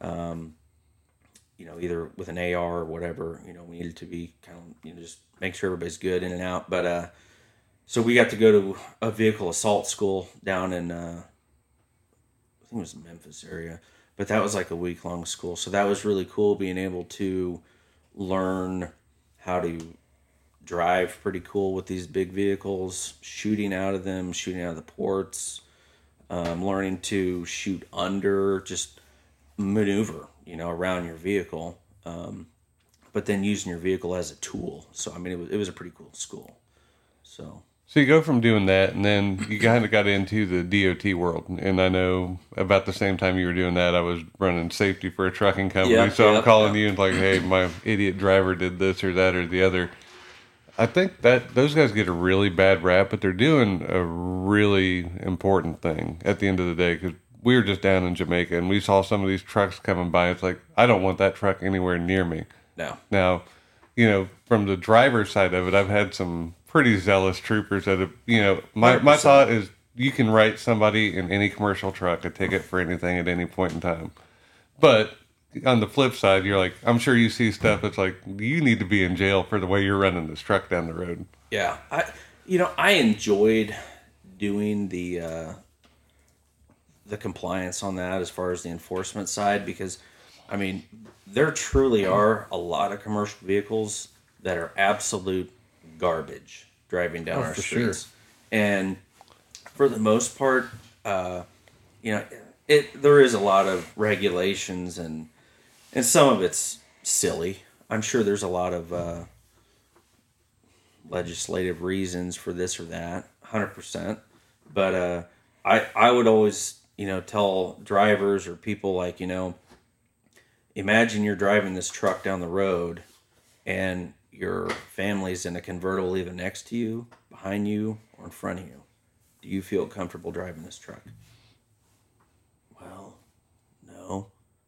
Either with an AR or whatever. We needed to be kind of, just make sure everybody's good in and out. But so we got to go to a vehicle assault school down in, I think it was Memphis area. But that was like a week-long school. So that was really cool, being able to learn how to drive pretty cool with these big vehicles, shooting out of them, shooting out of the ports, learning to shoot under, just maneuver, around your vehicle, but then using your vehicle as a tool. So, it was a pretty cool school. So you go from doing that, and then you kind of got into the DOT world. And I know about the same time you were doing that, I was running safety for a trucking company. I'm calling you and like, hey, my idiot driver did this or that or the other. I think that those guys get a really bad rap, but they're doing a really important thing at the end of the day, because we were just down in Jamaica, and we saw some of these trucks coming by. It's like, I don't want that truck anywhere near me. No. Now, from the driver's side of it, I've had some pretty zealous troopers that have, my thought is you can write somebody in any commercial truck a ticket for anything at any point in time. But on the flip side, you're like, I'm sure you see stuff that's like, you need to be in jail for the way you're running this truck down the road. Yeah. I enjoyed doing the compliance on that as far as the enforcement side, because, there truly are a lot of commercial vehicles that are absolute garbage driving down our streets. Sure. And for the most part, there is a lot of regulations, and some of it's silly. I'm sure there's a lot of legislative reasons for this or that, 100%. But I would always, tell drivers or people like, imagine you're driving this truck down the road and your family's in a convertible either next to you, behind you, or in front of you. Do you feel comfortable driving this truck? Well, no.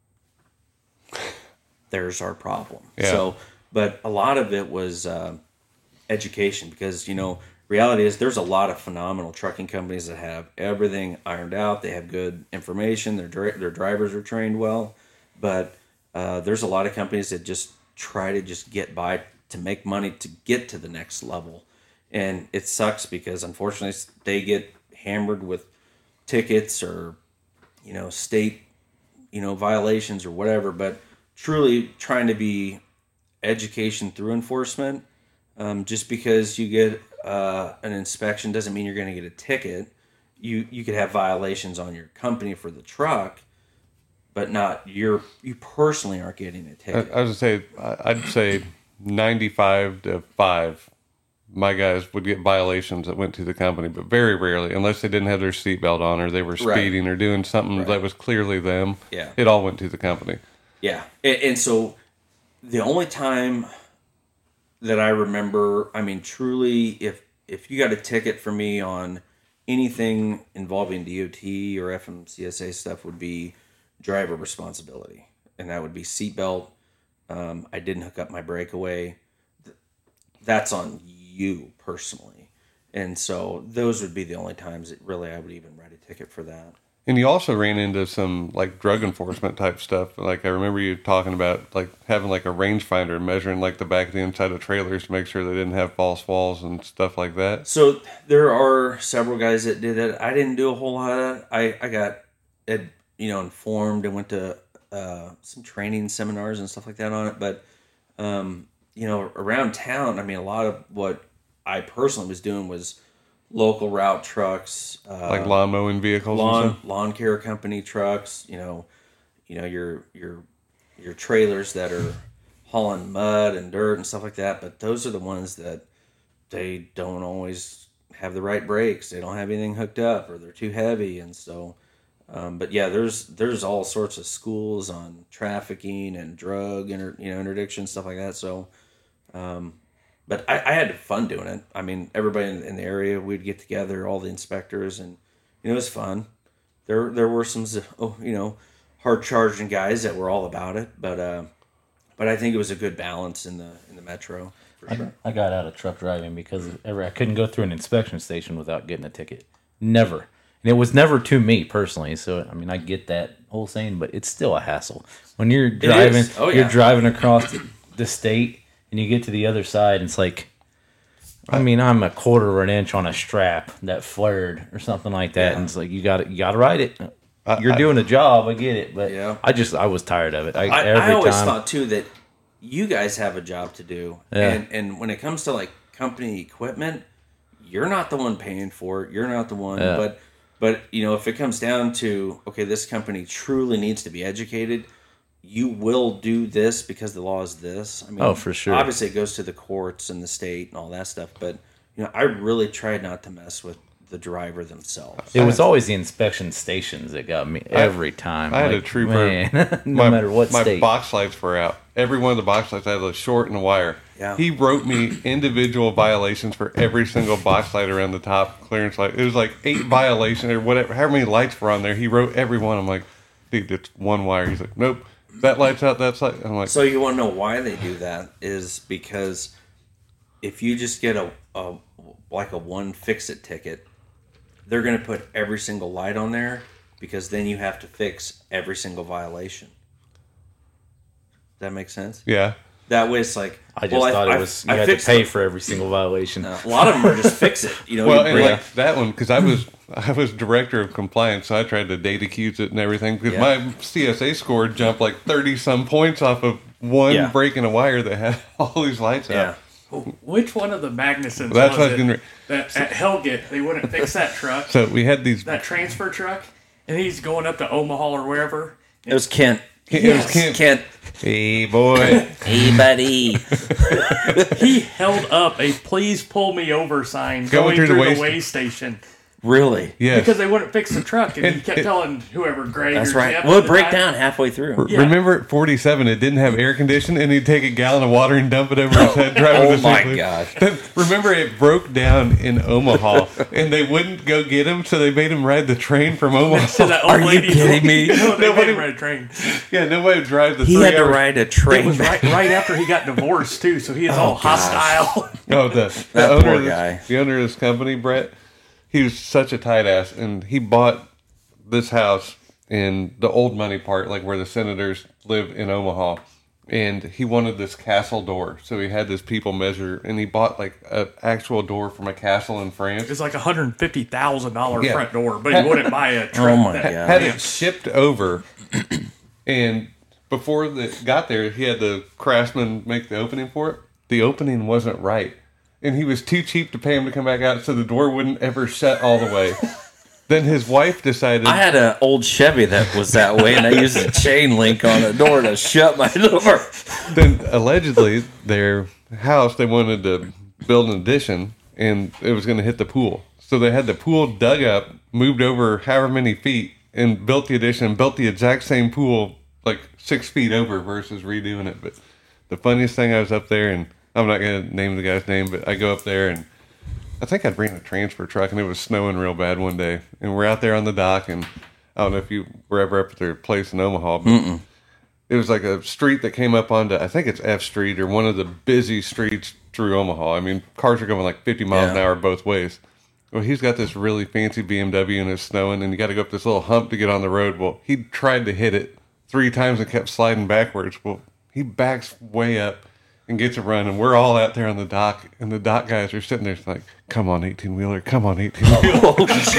There's our problem. Yeah. So, but a lot of it was education because, reality is there's a lot of phenomenal trucking companies that have everything ironed out. They have good information. Their drivers are trained well. But there's a lot of companies that just try to just get by to make money to get to the next level. And it sucks because unfortunately they get hammered with tickets or, state, violations or whatever. But truly trying to be education through enforcement, just because you get an inspection doesn't mean you're going to get a ticket. You could have violations on your company for the truck, but not you personally aren't getting a ticket. I was going to say, I'd say 95 to 5, my guys would get violations that went to the company, but very rarely, unless they didn't have their seatbelt on or they were speeding or doing something that was clearly them. Yeah. It all went to the company. Yeah. And so the only time that I remember, truly, if you got a ticket for me on anything involving DOT or FMCSA stuff would be driver responsibility. And that would be seatbelt. I didn't hook up my breakaway. That's on you personally. And so those would be the only times that really I would even write a ticket for that. And you also ran into some like drug enforcement type stuff. Like I remember you talking about like having like a rangefinder and measuring like the back of the inside of trailers to make sure they didn't have false walls and stuff like that. So there are several guys that did that. I didn't do a whole lot of that. I got informed and went to some training seminars and stuff like that on it. But around town, a lot of what I personally was doing was local route trucks, like lawn mowing vehicles, lawn care company trucks. Your trailers that are hauling mud and dirt and stuff like that. But those are the ones that they don't always have the right brakes. They don't have anything hooked up, or they're too heavy, and so. But yeah, there's all sorts of schools on trafficking and drug interdiction, stuff like that. So, but I had fun doing it. Everybody in the area, we'd get together, all the inspectors, and it was fun. There were some hard charging guys that were all about it, but I think it was a good balance in the metro for sure. I got out of truck driving because I couldn't go through an inspection station without getting a ticket. Never. And it was never to me personally, so I get that whole saying, but it's still a hassle. When you're driving, you're driving across the state, and you get to the other side, and it's like, I'm a quarter of an inch on a strap that flared or something like that, and it's like you got to ride it. You're doing a job, I get it, but I was tired of it. I always thought too that you guys have a job to do, and when it comes to like company equipment, you're not the one paying for it. You're not the one, But if it comes down to, okay, this company truly needs to be educated, you will do this because the law is this. For sure. Obviously, it goes to the courts and the state and all that stuff. But I really tried not to mess with the driver themselves. It was always the inspection stations that got me every time. I had a trooper. No matter what state. My box lights were out. Every one of the box lights, I had a short and a wire. Yeah. He wrote me individual violations for every single box light around the top clearance light. It was like 8 violations or whatever. However many lights were on there, he wrote every one. I'm like, dude, it's one wire. He's like, nope, that light's out. That's light. I'm like, so you want to know why they do that? Is because if you just get a one fix-it ticket, they're going to put every single light on there because then you have to fix every single violation. Does that make sense? Yeah. That way it's like... I just thought it was you had to pay for every single violation. A lot of them are just fix it. Like that one, because I was director of compliance, so I tried to data accuse it and everything, because my CSA score jumped like 30-some points off of one breaking a wire that had all these lights out. Which one of the Magnusons That's was it that at Hellgate they wouldn't fix that truck? So we had that transfer truck, and he's going up to Omaha or wherever. It was Kent. It was Kent. Hey, boy. Hey, buddy. He held up a "Please pull me over" sign going through the way station. Really? Yes. Because they wouldn't fix the truck, and he kept telling whoever, Greg That's or right. Jeff Well, at it the break time, down halfway through. Yeah. Remember at 47, it didn't have air conditioning, and he'd take a gallon of water and dump it over his head driving Oh to my St. Louis. gosh. Then, remember, it broke down in Omaha, and they wouldn't go get him, so they made him ride the train from to Omaha. that old Are you lady. kidding me? No, they Nobody- made him ride a train. Yeah, nobody would drive the He 3 had to hours. ride a It train. was right after he got divorced too, so he was all hostile. Oh, the That owner poor of this, guy. The owner of this company, Brett, he was such a tight ass, and he bought this house in the old money part, like where the senators live in Omaha. And he wanted this castle door, so he had this people measure, and he bought like an actual door from a castle in France. It's like $150,000 Yeah. front door, but he wouldn't buy a truck. Oh my that- God. Had it shipped over, and before it got there, he had the craftsman make the opening for it. The opening wasn't right, and he was too cheap to pay him to come back out, so the door wouldn't ever shut all the way. Then his wife decided. I had an old Chevy that was that way, and I used a chain link on the door to shut my door. Then allegedly their house, they wanted to build an addition, and it was going to hit the pool. So they had the pool dug up, moved over however many feet, and built the addition, built the exact same pool like 6 feet over versus redoing it. But the funniest thing, I was up there, and I'm not going to name the guy's name, but I go up there, and I think I'd bring a transfer truck, and it was snowing real bad one day. And we're out there on the dock, and I don't know if you were ever up at their place in Omaha, but it was like a street that came up onto, I think it's F Street, or one of the busy streets through Omaha. I mean, cars are going like 50 miles an Yeah. hour both ways. Well, he's got this really fancy BMW, and it's snowing, and you got to go up this little hump to get on the road. Well, he tried to hit it 3 times and kept sliding backwards. Well, he backs way up and gets a run, and we're all out there on the dock, and the dock guys are sitting there like, come on, 18-wheeler, come on, 18-wheeler, Oh,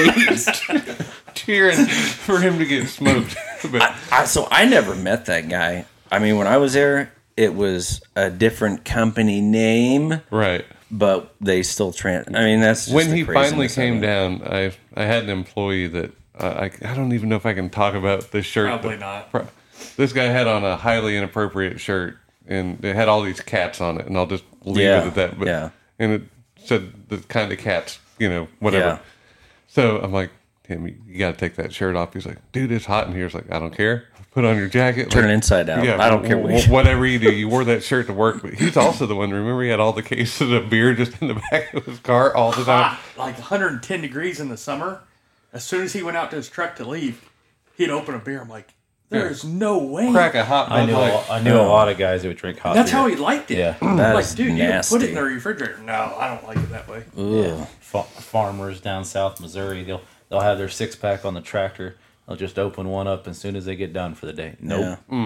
jeez. cheering for him to get smoked. But So I never met that guy. I mean, when I was there, it was a different company name, right. but they still I mean, that's just When the he finally craziness of came it. down, I had an employee that I don't even know if I can talk about this shirt. Probably but not. This guy had on a highly inappropriate shirt, and it had all these cats on it, and I'll just leave Yeah, it at that. But, yeah. And it said the kind of cats, whatever. Yeah. So I'm like, Tim, you got to take that shirt off. He's like, dude, it's hot in here. He's like, I don't care. Put on your jacket. Turn like, it inside out. I don't care what you- whatever you do. You wore that shirt to work. But he's also the one, remember, he had all the cases of beer just in the back of his car all the time. Like 110 degrees in the summer. As soon as he went out to his truck to leave, he'd open a beer. I'm like, there's no way. Crack a hot I Bud knew Light. I knew a lot of guys that would drink hot That's beer. how he liked it. Yeah. That like, is dude, you can put it in nasty. the refrigerator. No, I don't like it that way. Ugh. Farmers down South Missouri, they'll have their 6-pack on the tractor. They'll just open one up as soon as they get done for the day. Nope. Yeah.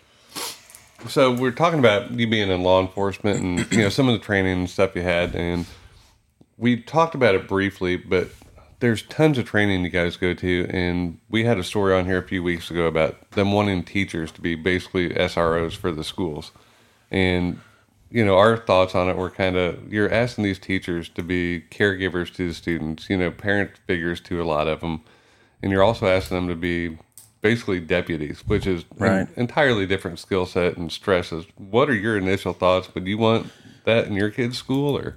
So we're talking about you being in law enforcement and some of the training and stuff you had, and we talked about it briefly, but there's tons of training you guys go to, and we had a story on here a few weeks ago about them wanting teachers to be basically SROs for the schools. And our thoughts on it were kind of, you're asking these teachers to be caregivers to the students, parent figures to a lot of them, and you're also asking them to be basically deputies, which is Right. an entirely different skill set and stresses. What are your initial thoughts? Would you want that in your kid's school, or?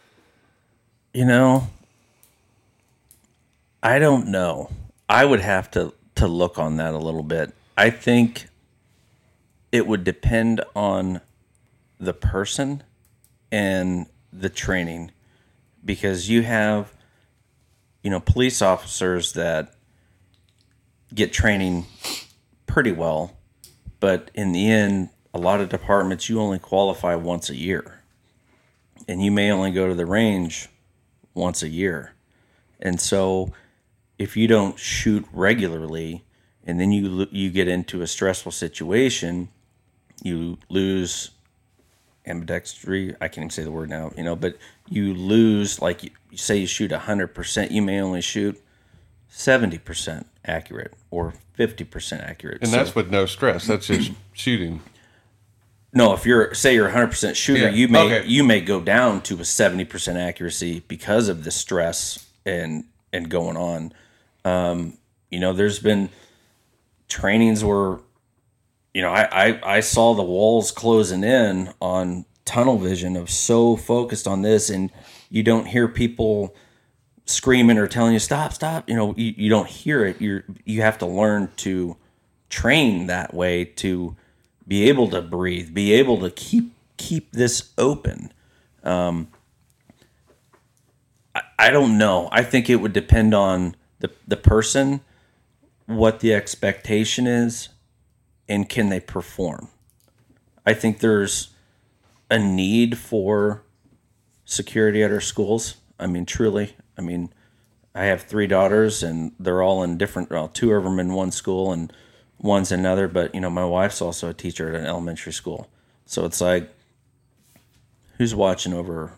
I don't know. I would have to look on that a little bit. I think it would depend on the person and the training, because you have police officers that get training pretty well, but in the end, a lot of departments, you only qualify once a year, and you may only go to the range once a year. And so if you don't shoot regularly, and then you get into a stressful situation, you lose ambidextrous. I can't even say the word now, but you lose, like you say you shoot 100%, you may only shoot 70% accurate or 50% accurate. And that's with no stress. That's just shooting. No, if you're 100% shooter, Yeah, you may go down to a 70% accuracy because of the stress and going on. There's been trainings where I saw the walls closing in on tunnel vision of so focused on this, and you don't hear people screaming or telling you stop, you don't hear it. You have to learn to train that way to be able to breathe, be able to keep this open. I don't know. I think it would depend on the person, what the expectation is, and can they perform. I think there's a need for security at our schools. I mean, truly. I mean, I have 3 daughters, and they're all in different, 2 of them in one school and one's another. But, my wife's also a teacher at an elementary school. So it's like, who's watching over,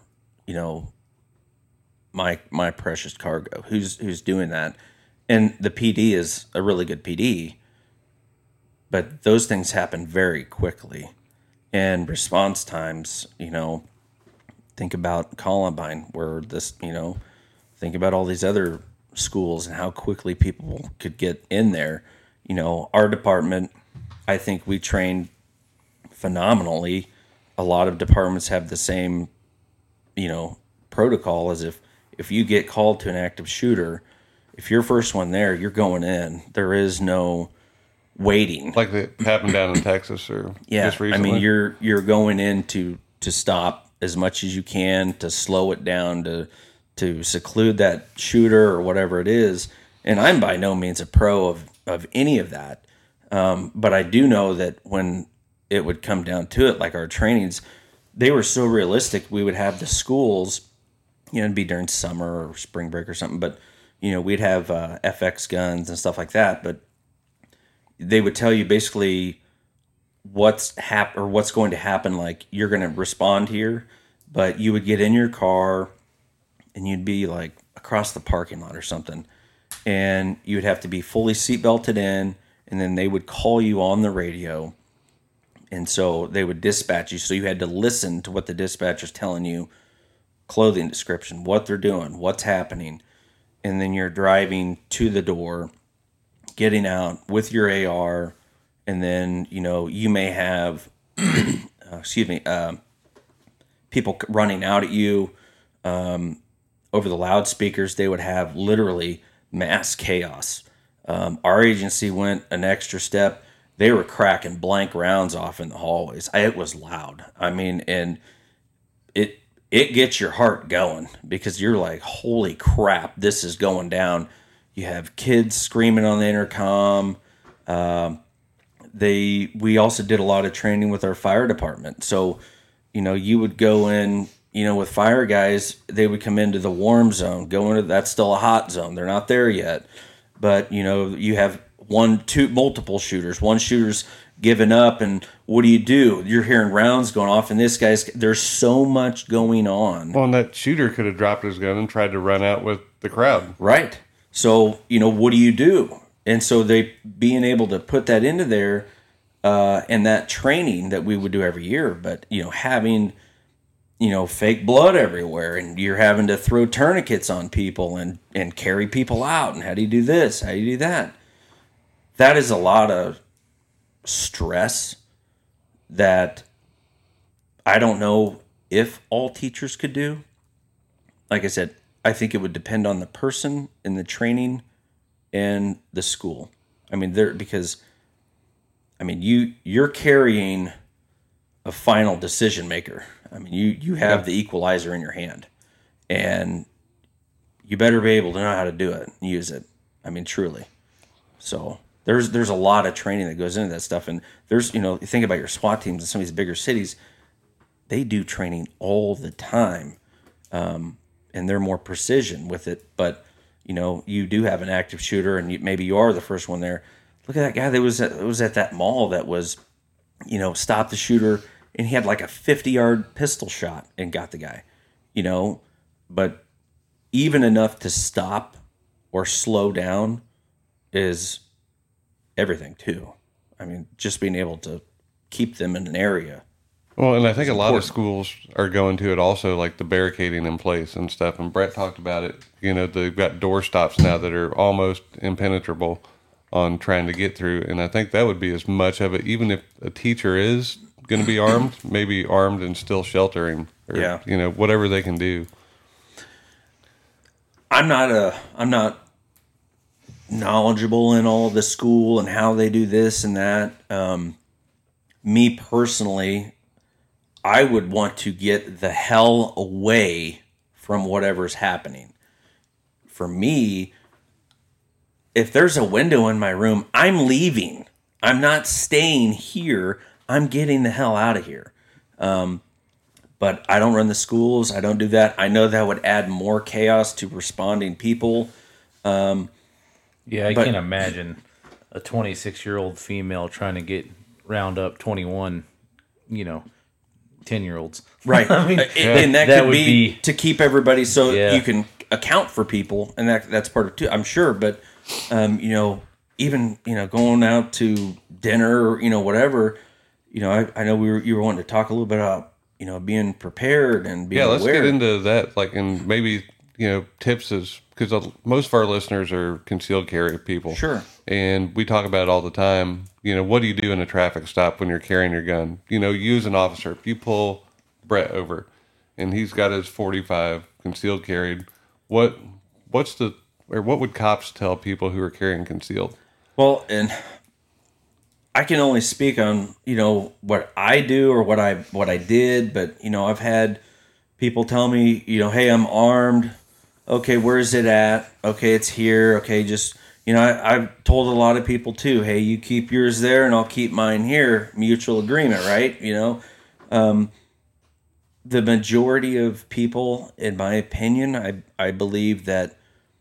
my precious cargo? Who's doing that? And the PD is a really good PD, but those things happen very quickly. And response times, think about Columbine, where this, think about all these other schools and how quickly people could get in there. Our department, I think we trained phenomenally. A lot of departments have the same, protocol as if you get called to an active shooter, if you're first one there, you're going in. There is no waiting. Like that happened down in Texas or just recently? I mean, you're going in to stop as much as you can, to slow it down, to seclude that shooter or whatever it is. And I'm by no means a pro of any of that. But I do know that when it would come down to it, like our trainings, they were so realistic. We would have the schools, it'd be during summer or spring break or something, but we'd have FX guns and stuff like that. But they would tell you basically what's going to happen. Like, you're going to respond here, but you would get in your car and you'd be like across the parking lot or something, and you would have to be fully seatbelted in, and then they would call you on the radio. And so they would dispatch you. So you had to listen to what the dispatcher's telling you, clothing description, what they're doing, what's happening. And then you're driving to the door, getting out with your AR. And then, you may have, people running out at you. Over the loudspeakers, they would have literally mass chaos. Our agency went an extra step. They were cracking blank rounds off in the hallways. It was loud. I mean, and it gets your heart going, because you're like, holy crap, this is going down. You have kids screaming on the intercom. We also did a lot of training with our fire department. So, you would go in, with fire guys, they would come into the warm zone, go into, that's still a hot zone. They're not there yet. But, you have multiple shooters. One shooter's given up, and what do? You're hearing rounds going off, and there's so much going on. Well, and that shooter could have dropped his gun and tried to run out with the crowd. Right. So, what do? And so being able to put that into there, and that training that we would do every year, but, having, fake blood everywhere, and you're having to throw tourniquets on people and carry people out, and how do you do this? How do you do that? That is a lot of stress that I don't know if all teachers could do. Like I said, I think it would depend on the person and the training and the school. I mean, you're carrying a final decision maker. I mean, you have the equalizer in your hand, and you better be able to know how to do it and use it. I mean, truly. So there's a lot of training that goes into that stuff. And there's, you think about your SWAT teams in some of these bigger cities, they do training all the time. And they're more precision with it. But, you do have an active shooter, and maybe you are the first one there. Look at that guy that was at that mall that was, stopped the shooter, and he had like a 50-yard pistol shot and got the guy, But even enough to stop or slow down is everything too. I mean, just being able to keep them in an area. Well, and I think a lot of schools are going to it also, like the barricading in place and stuff. And Brett talked about it. They've got door stops now that are almost impenetrable on trying to get through. And I think that would be as much of it, even if a teacher is going to be armed, maybe armed and still sheltering, or, whatever they can do. I'm not knowledgeable in all of the school and how they do this and that. Me personally, I would want to get the hell away from whatever's happening. For me, if there's a window in my room, I'm leaving. I'm not staying here. I'm getting the hell out of here. But I don't run the schools. I don't do that. I know that would add more chaos to responding people. Yeah, I can't imagine a 26-year-old female trying to round up 21, 10-year-olds. Right. I mean, and that could would be to keep everybody so Yeah. you can account for people, and that's part of it too, I'm sure. But even going out to dinner or whatever, I know you were wanting to talk a little bit about being prepared and being let's aware. get into that, and maybe tips is because most of our listeners are concealed carry people. Sure. And we talk about it all the time. What do you do in a traffic stop when you're carrying your gun? You as an officer, if you pull Brett over and he's got his 45 concealed carried, what would cops tell people who are carrying concealed? Well, and I can only speak on what I do or what I did, but I've had people tell me hey, I'm armed. Okay, where is it at? Okay, it's here. Okay, just I've told a lot of people too. Hey, you keep yours there, and I'll keep mine here. Mutual agreement, right? The majority of people, in my opinion, I believe that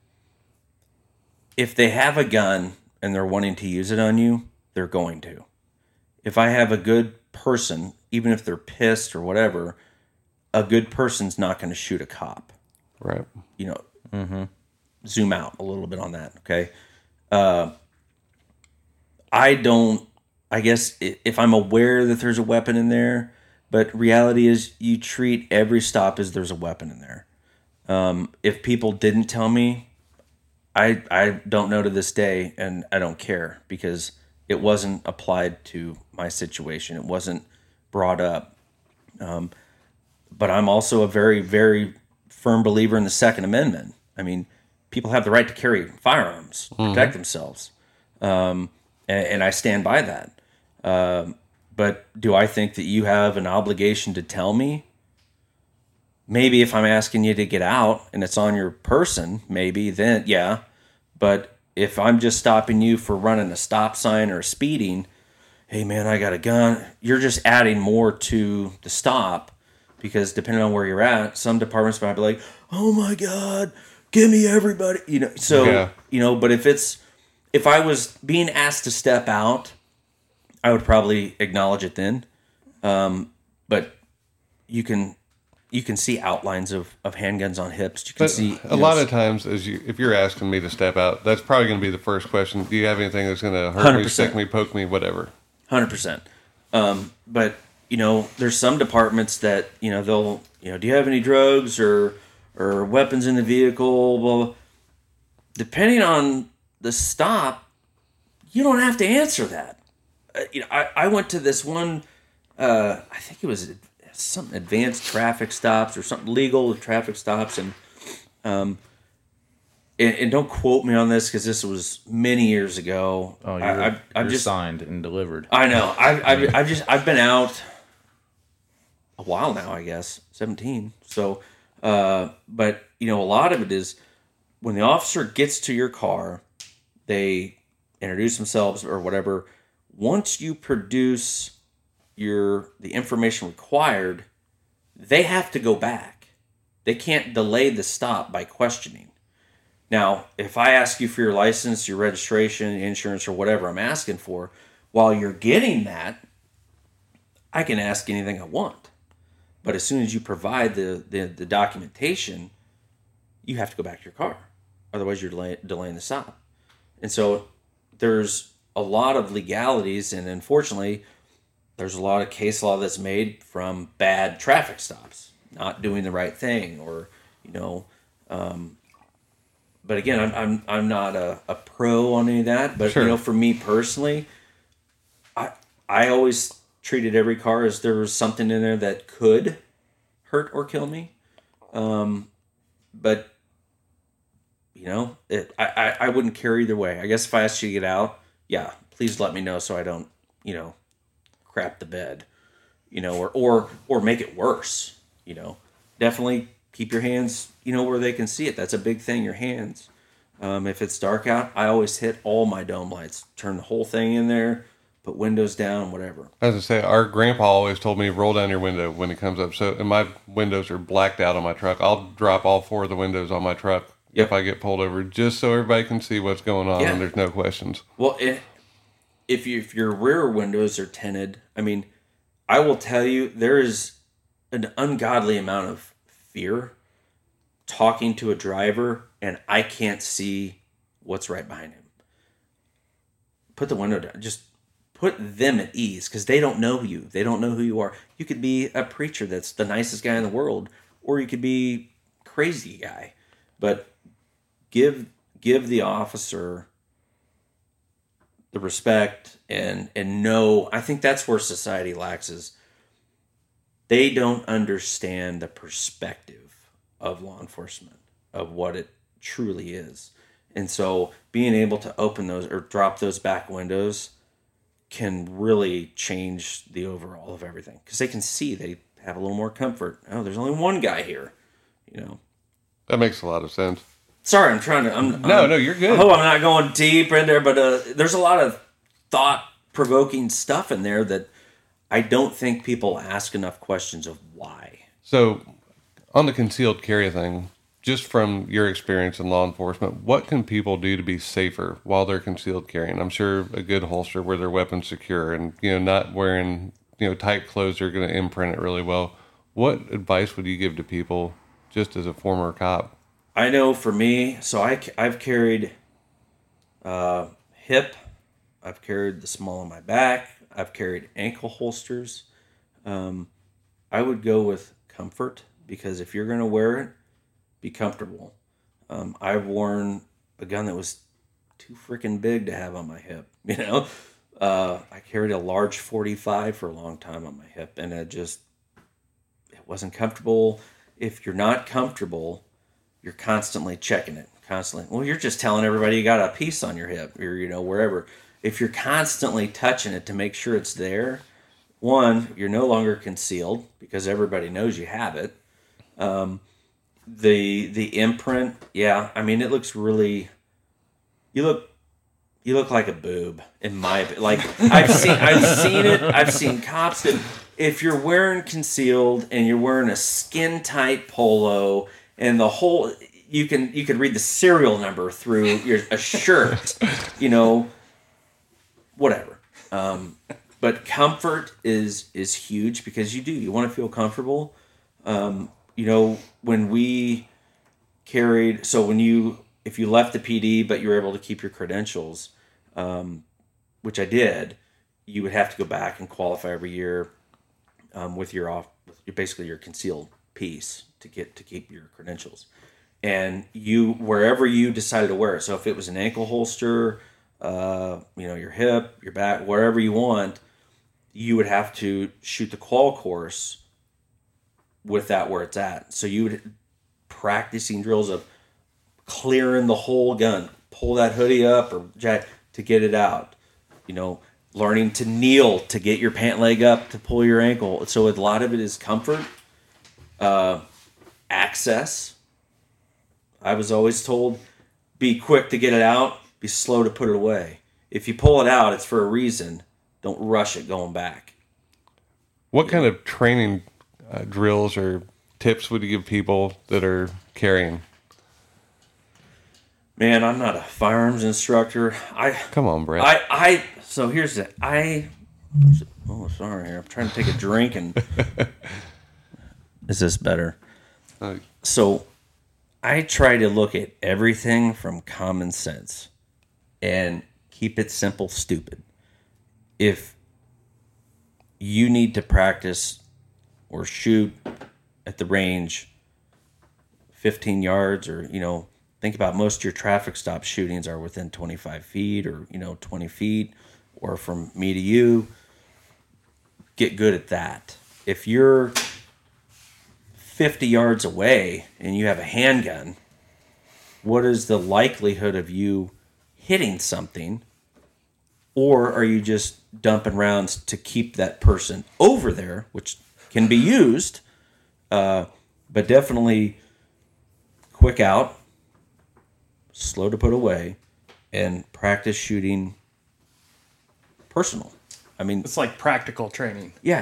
if they have a gun and they're wanting to use it on you, they're going to. If I have a good person, even if they're pissed or whatever, a good person's not going to shoot a cop. Right. Zoom out a little bit on that, okay? I guess if I'm aware that there's a weapon in there, but reality is you treat every stop as there's a weapon in there. If people didn't tell me, I don't know to this day, and I don't care because it wasn't applied to my situation. It wasn't brought up. But I'm also a very, very firm believer in the Second Amendment. I mean, people have the right to carry firearms, protect themselves. And I stand by that. But do I think that you have an obligation to tell me? Maybe if I'm asking you to get out and it's on your person, maybe then, yeah. But if I'm just stopping you for running a stop sign or speeding, hey man, I got a gun, you're just adding more to the stop because depending on where you're at, some departments might be like, oh my God, give me everybody. But if I was being asked to step out, I would probably acknowledge it then. But you can see outlines of handguns on hips. You can see a lot of times, if you're asking me to step out, that's probably going to be the first question. Do you have anything that's going to hurt 100%. Me, stick me, poke me, whatever? 100%. But there's some departments that they'll do you have any drugs or weapons in the vehicle? Well, depending on the stop, you don't have to answer that. I went to this one. I think it was some advanced traffic stops or something legal traffic stops, and don't quote me on this because this was many years ago. Oh, you're just signed and delivered. I know. I've been out a while now. I guess 17. So, but a lot of it is when the officer gets to your car, they introduce themselves or whatever. Once you produce the information required, they have to go back. They can't delay the stop by questioning. Now, if I ask you for your license, your registration, insurance, or whatever I'm asking for, while you're getting that, I can ask anything I want. But as soon as you provide the documentation, you have to go back to your car. Otherwise, you're delaying the stop. And so there's a lot of legalities, and unfortunately, there's a lot of case law that's made from bad traffic stops, not doing the right thing, or But again, I'm not a pro on any of that. But sure. For me personally, I always treated every car as there was something in there that could hurt or kill me. But I wouldn't care either way. I guess if I asked you to get out, yeah, please let me know so I don't, crap the bed, or make it worse, Definitely keep your hands, where they can see it. That's a big thing, your hands. If it's dark out, I always hit all my dome lights, turn the whole thing in there, put windows down, whatever. As I say, our grandpa always told me roll down your window when it comes up. So, and my windows are blacked out on my truck. I'll drop all 4 of the windows on my truck if I get pulled over, just so everybody can see what's going on and there's no questions. Well, if your rear windows are tinted, I mean, I will tell you, there is an ungodly amount of fear talking to a driver and I can't see what's right behind him. Put the window down. Just put them at ease because they don't know you. They don't know who you are. You could be a preacher that's the nicest guy in the world, or you could be a crazy guy. But give the officer the respect and know. I think that's where society lacks is they don't understand the perspective of law enforcement, of what it truly is. And so being able to open those or drop those back windows can really change the overall of everything because they can see, they have a little more comfort. Oh, there's only one guy here, That makes a lot of sense. Sorry, I'm trying to. No, you're good. I hope I'm not going deep in there, but there's a lot of thought-provoking stuff in there that I don't think people ask enough questions of why. So, on the concealed carry thing, just from your experience in law enforcement, what can people do to be safer while they're concealed carrying? I'm sure a good holster where their weapon's secure and, not wearing, tight clothes are going to imprint it really well. What advice would you give to people just as a former cop? I know for me, so I've carried hip, I've carried the small on my back, I've carried ankle holsters. I would go with comfort because if you're going to wear it, be comfortable. I've worn a gun that was too freaking big to have on my hip, I carried a large 45 for a long time on my hip and it wasn't comfortable. If you're not comfortable, you're constantly checking it, well, you're just telling everybody you got a piece on your hip or, wherever. If you're constantly touching it to make sure it's there, one, you're no longer concealed because everybody knows you have it. The imprint, it looks really, you look like a boob in my, I've seen it. I've seen cops that if you're wearing concealed and you're wearing a skin tight polo and the whole, you can read the serial number through a shirt, whatever. But comfort is huge because you want to feel comfortable. When we carried, if you left the PD but you were able to keep your credentials, which I did, you would have to go back and qualify every year with basically your concealed piece to keep your credentials. And wherever you decided to wear it. So if it was an ankle holster, your hip, your back, wherever you want, you would have to shoot the qual course with that where it's at. So you would practicing drills of clearing the whole gun, pull that hoodie up or jack to get it out. Learning to kneel to get your pant leg up to pull your ankle. So a lot of it is comfort, access. I was always told, be quick to get it out, be slow to put it away. If you pull it out, it's for a reason. Don't rush it going back. What kind of training drills or tips would you give people that are carrying? Man, I'm not a firearms instructor. Come on, Brett. So here's it. Sorry, I'm trying to take a drink and. Is this better? So, I try to look at everything from common sense, and keep it simple, stupid. If you need to practice or shoot at the range 15 yards or, think about most of your traffic stop shootings are within 25 feet or, 20 feet or from me to you, get good at that. If you're 50 yards away and you have a handgun, what is the likelihood of you hitting something, or are you just dumping rounds to keep that person over there, which can be used, but definitely quick out, slow to put away, and practice shooting personal. I mean, It's like practical training. yeah,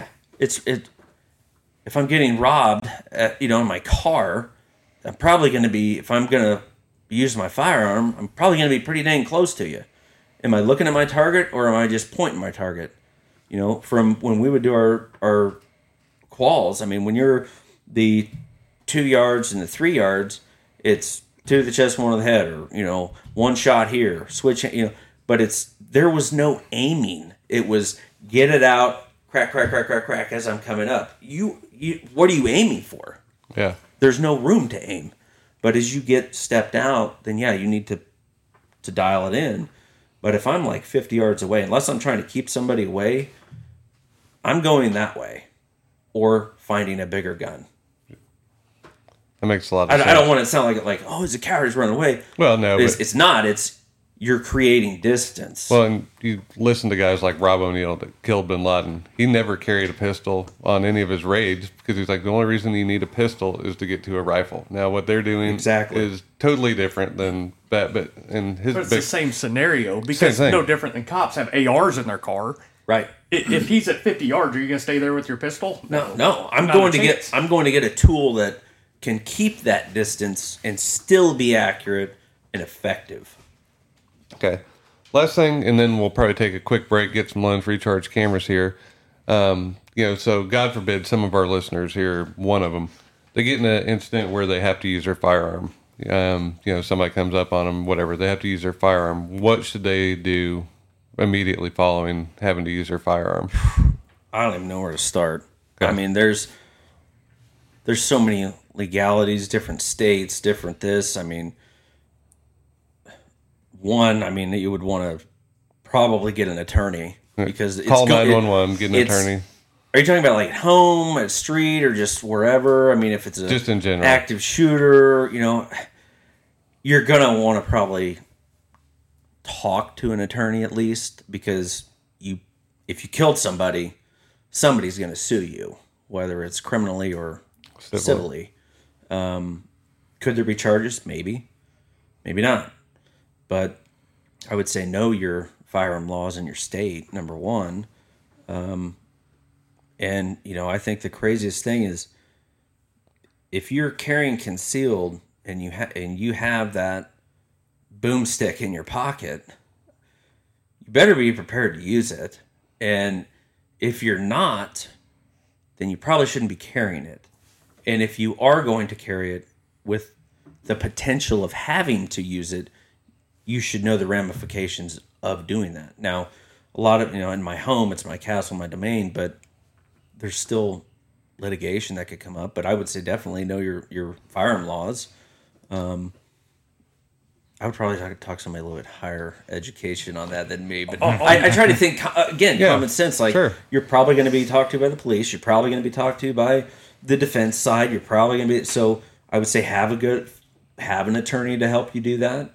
if I'm getting robbed, in my car, I'm probably going to be, if I'm going to use my firearm, I'm probably going to be pretty dang close to you. Am I looking at my target, or am I just pointing my target? From when we would do our quals, I mean, when you're the 2 yards and the 3 yards, it's 2 to the chest, 1 to the head, or, one shot here, switch, but there was no aiming. It was get it out, crack, crack, crack, crack, crack as I'm coming up. What are you aiming for? Yeah. There's no room to aim. But as you get stepped out, then yeah, you need to dial it in. But if I'm like 50 yards away, unless I'm trying to keep somebody away, I'm going that way or finding a bigger gun. That makes a lot of sense. I don't want it to sound like oh, he's a coward, he's running away. Well, no, It's not. It's you're creating distance. Well, and you listen to guys like Rob O'Neill that killed Bin Laden. He never carried a pistol on any of his raids because he's like, the only reason you need a pistol is to get to a rifle. Now, what they're doing is totally different than that. But it's the same scenario because no different than cops have ARs in their car. Right. If he's at 50 yards, are you going to stay there with your pistol? No. I'm going to get a tool that can keep that distance and still be accurate and effective. Okay. Last thing, and then we'll probably take a quick break, get some lunch, recharge cameras here. So God forbid some of our listeners here, one of them, they get in an incident where they have to use their firearm. Somebody comes up on them, whatever, they have to use their firearm. What should they do immediately following having to use their firearm? I don't even know where to start. Okay. I mean, there's so many legalities, different states, different this. I mean, you would want to probably get an attorney because call 911, get an attorney. Are you talking about like home, at street, or just wherever? I mean, if it's just in general active shooter, you're gonna want to probably talk to an attorney at least because if you killed somebody, somebody's gonna sue you, whether it's criminally or civilly. Could there be charges? Maybe not. But I would say know your firearm laws in your state, number one. And, I think the craziest thing is if you're carrying concealed and you have that boomstick in your pocket, you better be prepared to use it. And if you're not, then you probably shouldn't be carrying it. And if you are going to carry it with the potential of having to use it, you should know the ramifications of doing that. Now, a lot of, in my home, it's my castle, my domain, but there's still litigation that could come up. But I would say definitely know your firearm laws. I would probably talk to somebody a little bit higher education on that than me. But I try to think, common sense. Like, sure. You're probably going to be talked to by the police. You're probably going to be talked to by the defense side. You're probably going to be... So I would say have an attorney to help you do that.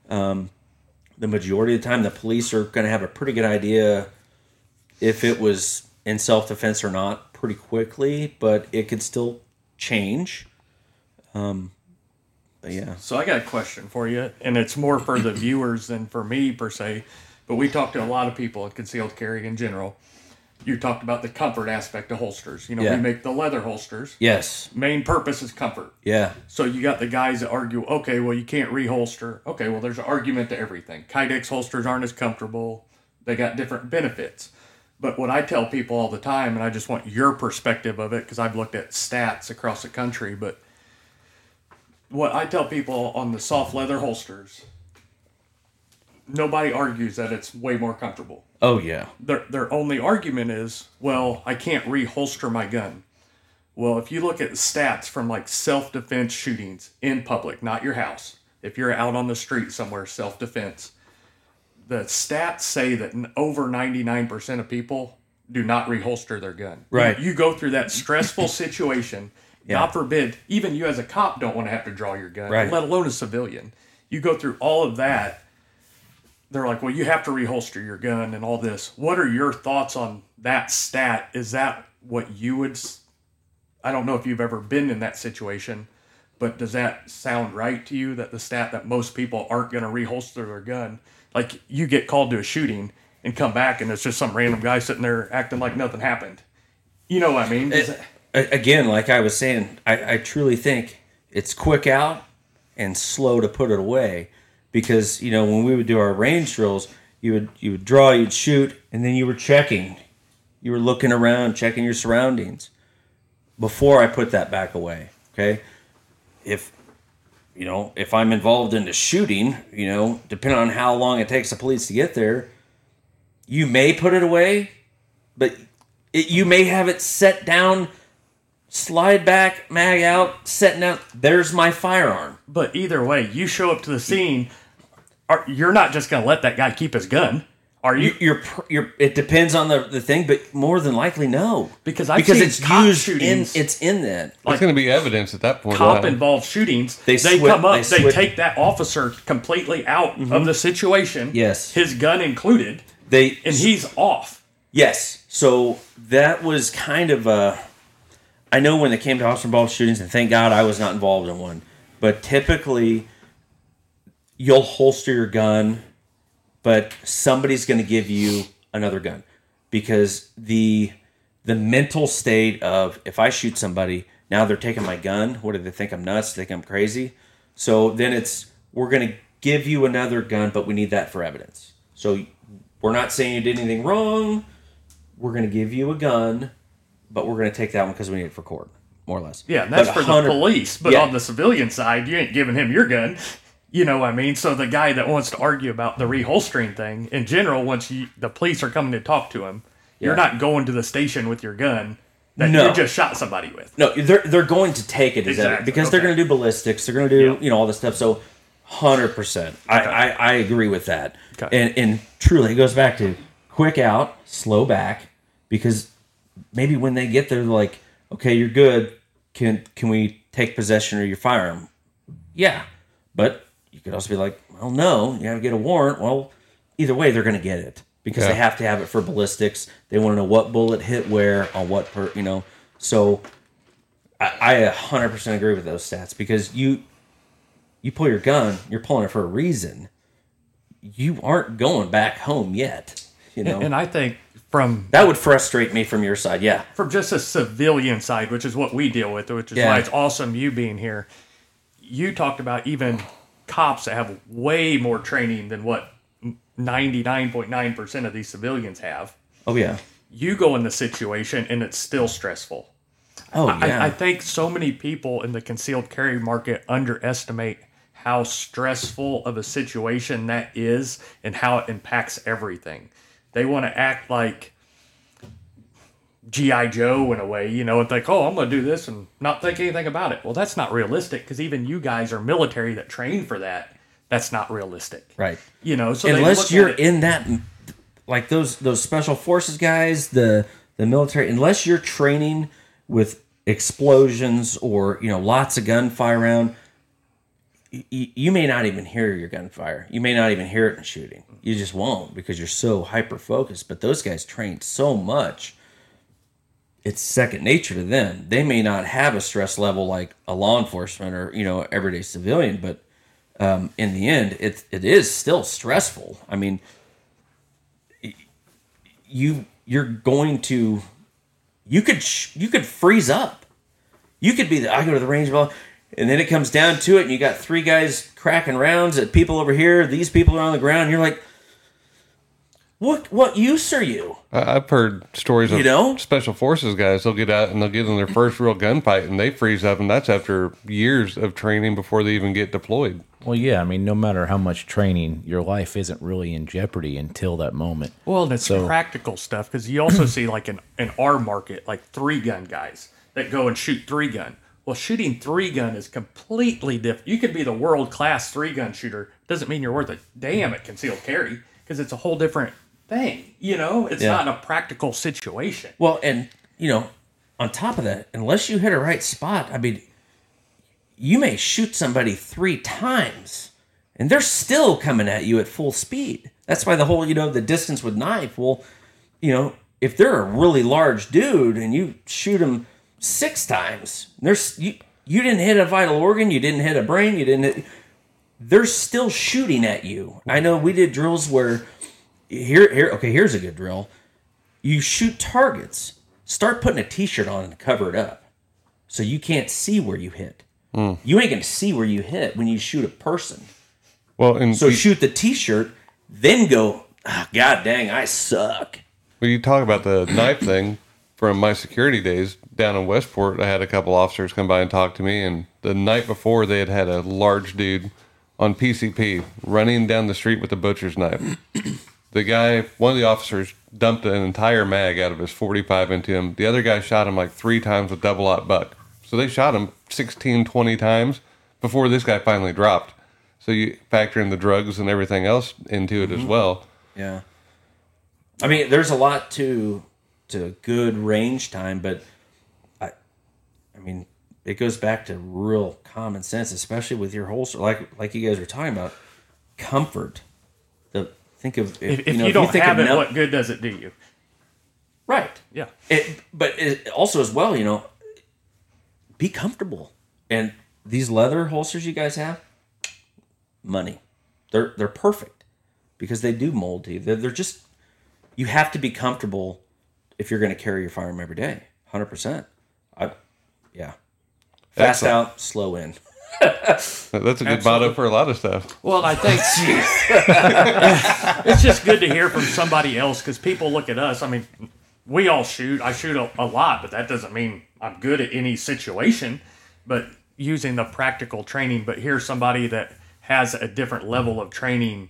The majority of the time, the police are going to have a pretty good idea if it was in self-defense or not pretty quickly, but it could still change. But yeah. So I got a question for you, and it's more for the viewers than for me per se, but we talked to a lot of people at concealed carry in general. You talked about the comfort aspect of holsters. We make the leather holsters. Yes. Main purpose is comfort. Yeah. So you got the guys that argue, okay, well, you can't reholster. Okay, well, there's an argument to everything. Kydex holsters aren't as comfortable. They got different benefits. But what I tell people all the time, and I just want your perspective of it, because I've looked at stats across the country, but what I tell people on the soft leather holsters, nobody argues that it's way more comfortable. Oh, yeah. Their only argument is, well, I can't reholster my gun. Well, if you look at stats from like self-defense shootings in public, not your house, if you're out on the street somewhere, self-defense, the stats say that over 99% of people do not reholster their gun. Right. You go through that stressful situation, God forbid, even you as a cop don't want to have to draw your gun, right. let alone a civilian. You go through all of that. They're like, well, you have to reholster your gun and all this. What are your thoughts on that stat? Is that what you would... I don't know if you've ever been in that situation, but does that sound right to you, that the stat that most people aren't going to reholster their gun? Like, you get called to a shooting and come back and it's just some random guy sitting there acting like nothing happened. You know what I mean? Again, like I was saying, I truly think it's quick out and slow to put it away. Because, you know, when we would do our range drills, you would draw, you'd shoot, and then you were checking. You were looking around, checking your surroundings before I put that back away. Okay? If I'm involved in the shooting, you know, depending on how long it takes the police to get there, you may put it away, but you may have it set down, slide back, mag out, setting out. There's my firearm. But either way, you show up to the scene. You're not just going to let that guy keep his gun, are you? It depends on the thing, but more than likely, no. Because it's used shootings, it's in that. It's going to be evidence at that point. Cop-involved shootings, they come up, they take that officer completely out of the situation. Yes. His gun included. And he's off. Yes. So that was kind of I know when it came to officer-involved shootings, and thank God I was not involved in one, but typically you'll holster your gun, but somebody's going to give you another gun, because the mental state of, if I shoot somebody, now they're taking my gun. What do they think? I'm nuts? They think I'm crazy? So then we're going to give you another gun, but we need that for evidence. So we're not saying you did anything wrong. We're going to give you a gun, but we're going to take that one because we need it for court, more or less. Yeah, and that's for the police. But on the civilian side, you ain't giving him your gun. You know what I mean? So the guy that wants to argue about the reholstering thing, in general, once the police are coming to talk to him, you're not going to the station with your gun that you just shot somebody with. No, they're going to take it as evidence, because they're going to do ballistics. They're going to do all this stuff. So 100%. I agree with that. Okay. And truly, it goes back to quick out, slow back, because maybe when they get there, they're like, okay, you're good. Can we take possession of your firearm? Yeah. But you could also be like, well, no, you have to get a warrant. Well, either way, they're going to get it, because they have to have it for ballistics. They want to know what bullet hit where on what So I 100% agree with those stats, because you pull your gun, you're pulling it for a reason. You aren't going back home yet. And I think that would frustrate me from your side, yeah. From just a civilian side, which is what we deal with, which is why it's awesome you being here. You talked about even cops that have way more training than what 99.9% of these civilians have. Oh, yeah. You go in the situation and it's still stressful. Oh, yeah. I think so many people in the concealed carry market underestimate how stressful of a situation that is and how it impacts everything. They want to act like G.I. Joe in a way, and think, oh, I'm going to do this and not think anything about it. Well, that's not realistic, because even you guys are military that train for that. That's not realistic. Right. So unless you're in that, like those special forces guys, the military, unless you're training with explosions or, lots of gunfire around, you may not even hear your gunfire. You may not even hear it in shooting. You just won't, because you're so hyper-focused. But those guys train so much, it's second nature to them. They may not have a stress level like a law enforcement or, everyday civilian, but in the end, it is still stressful. I mean, you're going to... You could freeze up. You could be I go to the range, and then it comes down to it, and you got three guys cracking rounds at people over here. These people are on the ground. And you're like, what use are you? I've heard stories of special forces guys. They'll get out and they'll get in their first real gunfight, and they freeze up, and that's after years of training before they even get deployed. Well, yeah, I mean, no matter how much training, your life isn't really in jeopardy until that moment. Well, and it's practical stuff, because you also see, like, in our market, like 3-gun guys that go and shoot 3-gun. Well, shooting 3-gun is completely different. You could be the world-class 3-gun shooter. Doesn't mean you're worth a damn at concealed carry, because it's a whole different thing. It's not a practical situation. Well, and, on top of that, unless you hit a right spot, I mean, you may shoot somebody 3 times and they're still coming at you at full speed. That's why the whole, the distance with knife. Well, if they're a really large dude and you shoot them 6 times, you didn't hit a vital organ, you didn't hit a brain, they're still shooting at you. I know we did drills where here's a good drill. You shoot targets. Start putting a t-shirt on and cover it up so you can't see where you hit. You ain't going to see where you hit when you shoot a person. Well, and so shoot the t-shirt, then go, God dang, I suck. Well, you talk about the knife thing. From my security days down in Westport, I had a couple officers come by and talk to me, and the night before they had a large dude on PCP running down the street with a butcher's knife. The guy, one of the officers, dumped an entire mag out of his 45 into him. The other guy shot him like 3 times with double-aught buck. So they shot him 16, 20 times before this guy finally dropped. So you factor in the drugs and everything else into it as well. Yeah. I mean, there's a lot to good range time, but I mean, it goes back to real common sense, especially with your holster, like you guys were talking about, comfort. Think of if you don't have it, what good does it do you? Right. Yeah. But also as well, be comfortable. And these leather holsters you guys have, money. They're perfect because they do mold to you. They're just, you have to be comfortable if you're going to carry your firearm every day. 100%. Yeah. Fast out, slow in. That's a good motto for a lot of stuff. Well, I think it's just good to hear from somebody else because people look at us. I mean, we all shoot. I shoot a lot, but that doesn't mean I'm good at any situation. But using the practical training, but here's somebody that has a different level of training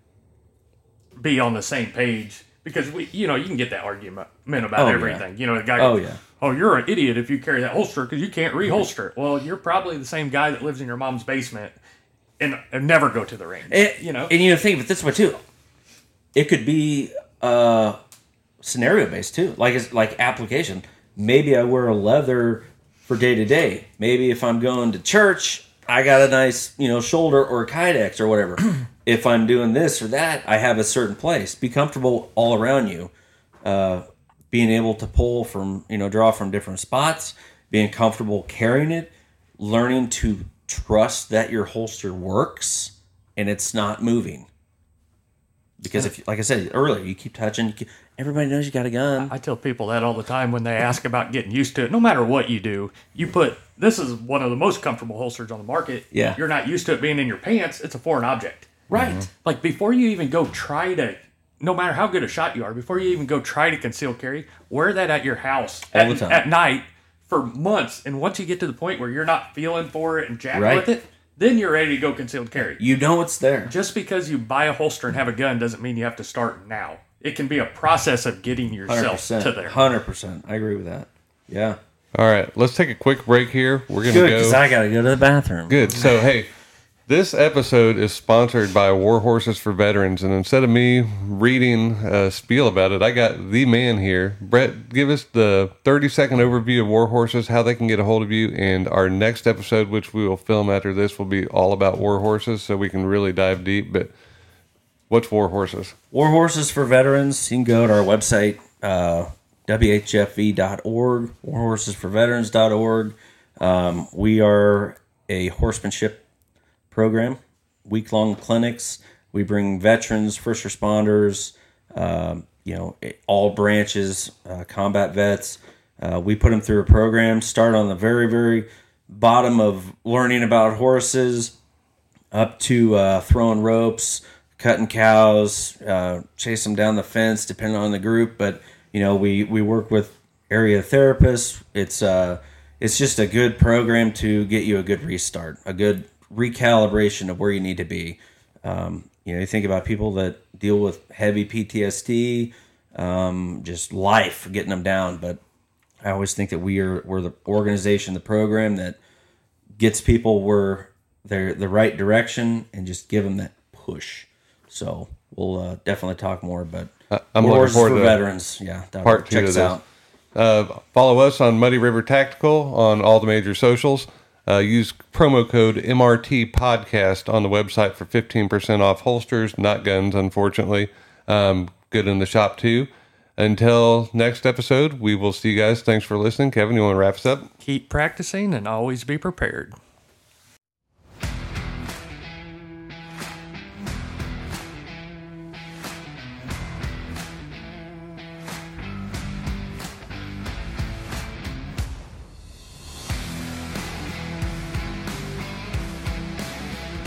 be on the same page. Because you can get that argument about everything. Yeah. The guy oh, you're an idiot if you carry that holster because you can't reholster it. Well, you're probably the same guy that lives in your mom's basement and never go to the range. And think of it this way too. It could be scenario based too, like application. Maybe I wear a leather for day to day. Maybe if I'm going to church, I got a nice shoulder or a Kydex or whatever. If I'm doing this or that, I have a certain place. Be comfortable all around you. Being able to pull from, draw from different spots. Being comfortable carrying it. Learning to trust that your holster works and it's not moving. Because if, like I said earlier, you keep touching, everybody knows you got a gun. I tell people that all the time when they ask about getting used to it. No matter what you do, this is one of the most comfortable holsters on the market. Yeah. You're not used to it being in your pants. It's a foreign object. Right. Mm-hmm. Like before you even go try to, no matter how good a shot you are, before you even go try to conceal carry, wear that at your house all the time. At night for months. And once you get to the point where you're not feeling for it and jack right. with it, then you're ready to go concealed carry. You know it's there. Just because you buy a holster and have a gun doesn't mean you have to start now. It can be a process of getting yourself 100%, to there. 100%. I agree with that. Yeah. All right, let's take a quick break here. We're going to go. Because I got to go to the bathroom. Good. So, hey, this episode is sponsored by War Horses for Veterans, and instead of me reading a spiel about it, I got the man here. Brett, give us the 30-second overview of War Horses, how they can get a hold of you, and our next episode, which we will film after this, will be all about War Horses, so we can really dive deep. But what's War Horses? War Horses for Veterans. You can go to our website, WHFV.org, warhorsesforveterans.org. We are a horsemanship program, week-long clinics. We bring veterans, first responders, all branches, combat vets. We put them through a program, start on the very, very bottom of learning about horses, up to throwing ropes, cutting cows, chase them down the fence, depending on the group. But we work with area therapists. It's just a good program to get you a good restart, a good recalibration of where you need to be. You think about people that deal with heavy PTSD, just life getting them down. But I always think that we're the organization, the program that gets people where they're the right direction and just give them that push. So we'll definitely talk more. But I'm looking forward to veterans. Yeah, part 2 check of us this. out. Follow us on Muddy River Tactical on all the major socials. use promo code MRT Podcast on the website for 15% off holsters, not guns, unfortunately. Good in the shop too. Until next episode, we will see you guys. Thanks for listening. Kevin, you want to wrap us up? Keep practicing and always be prepared.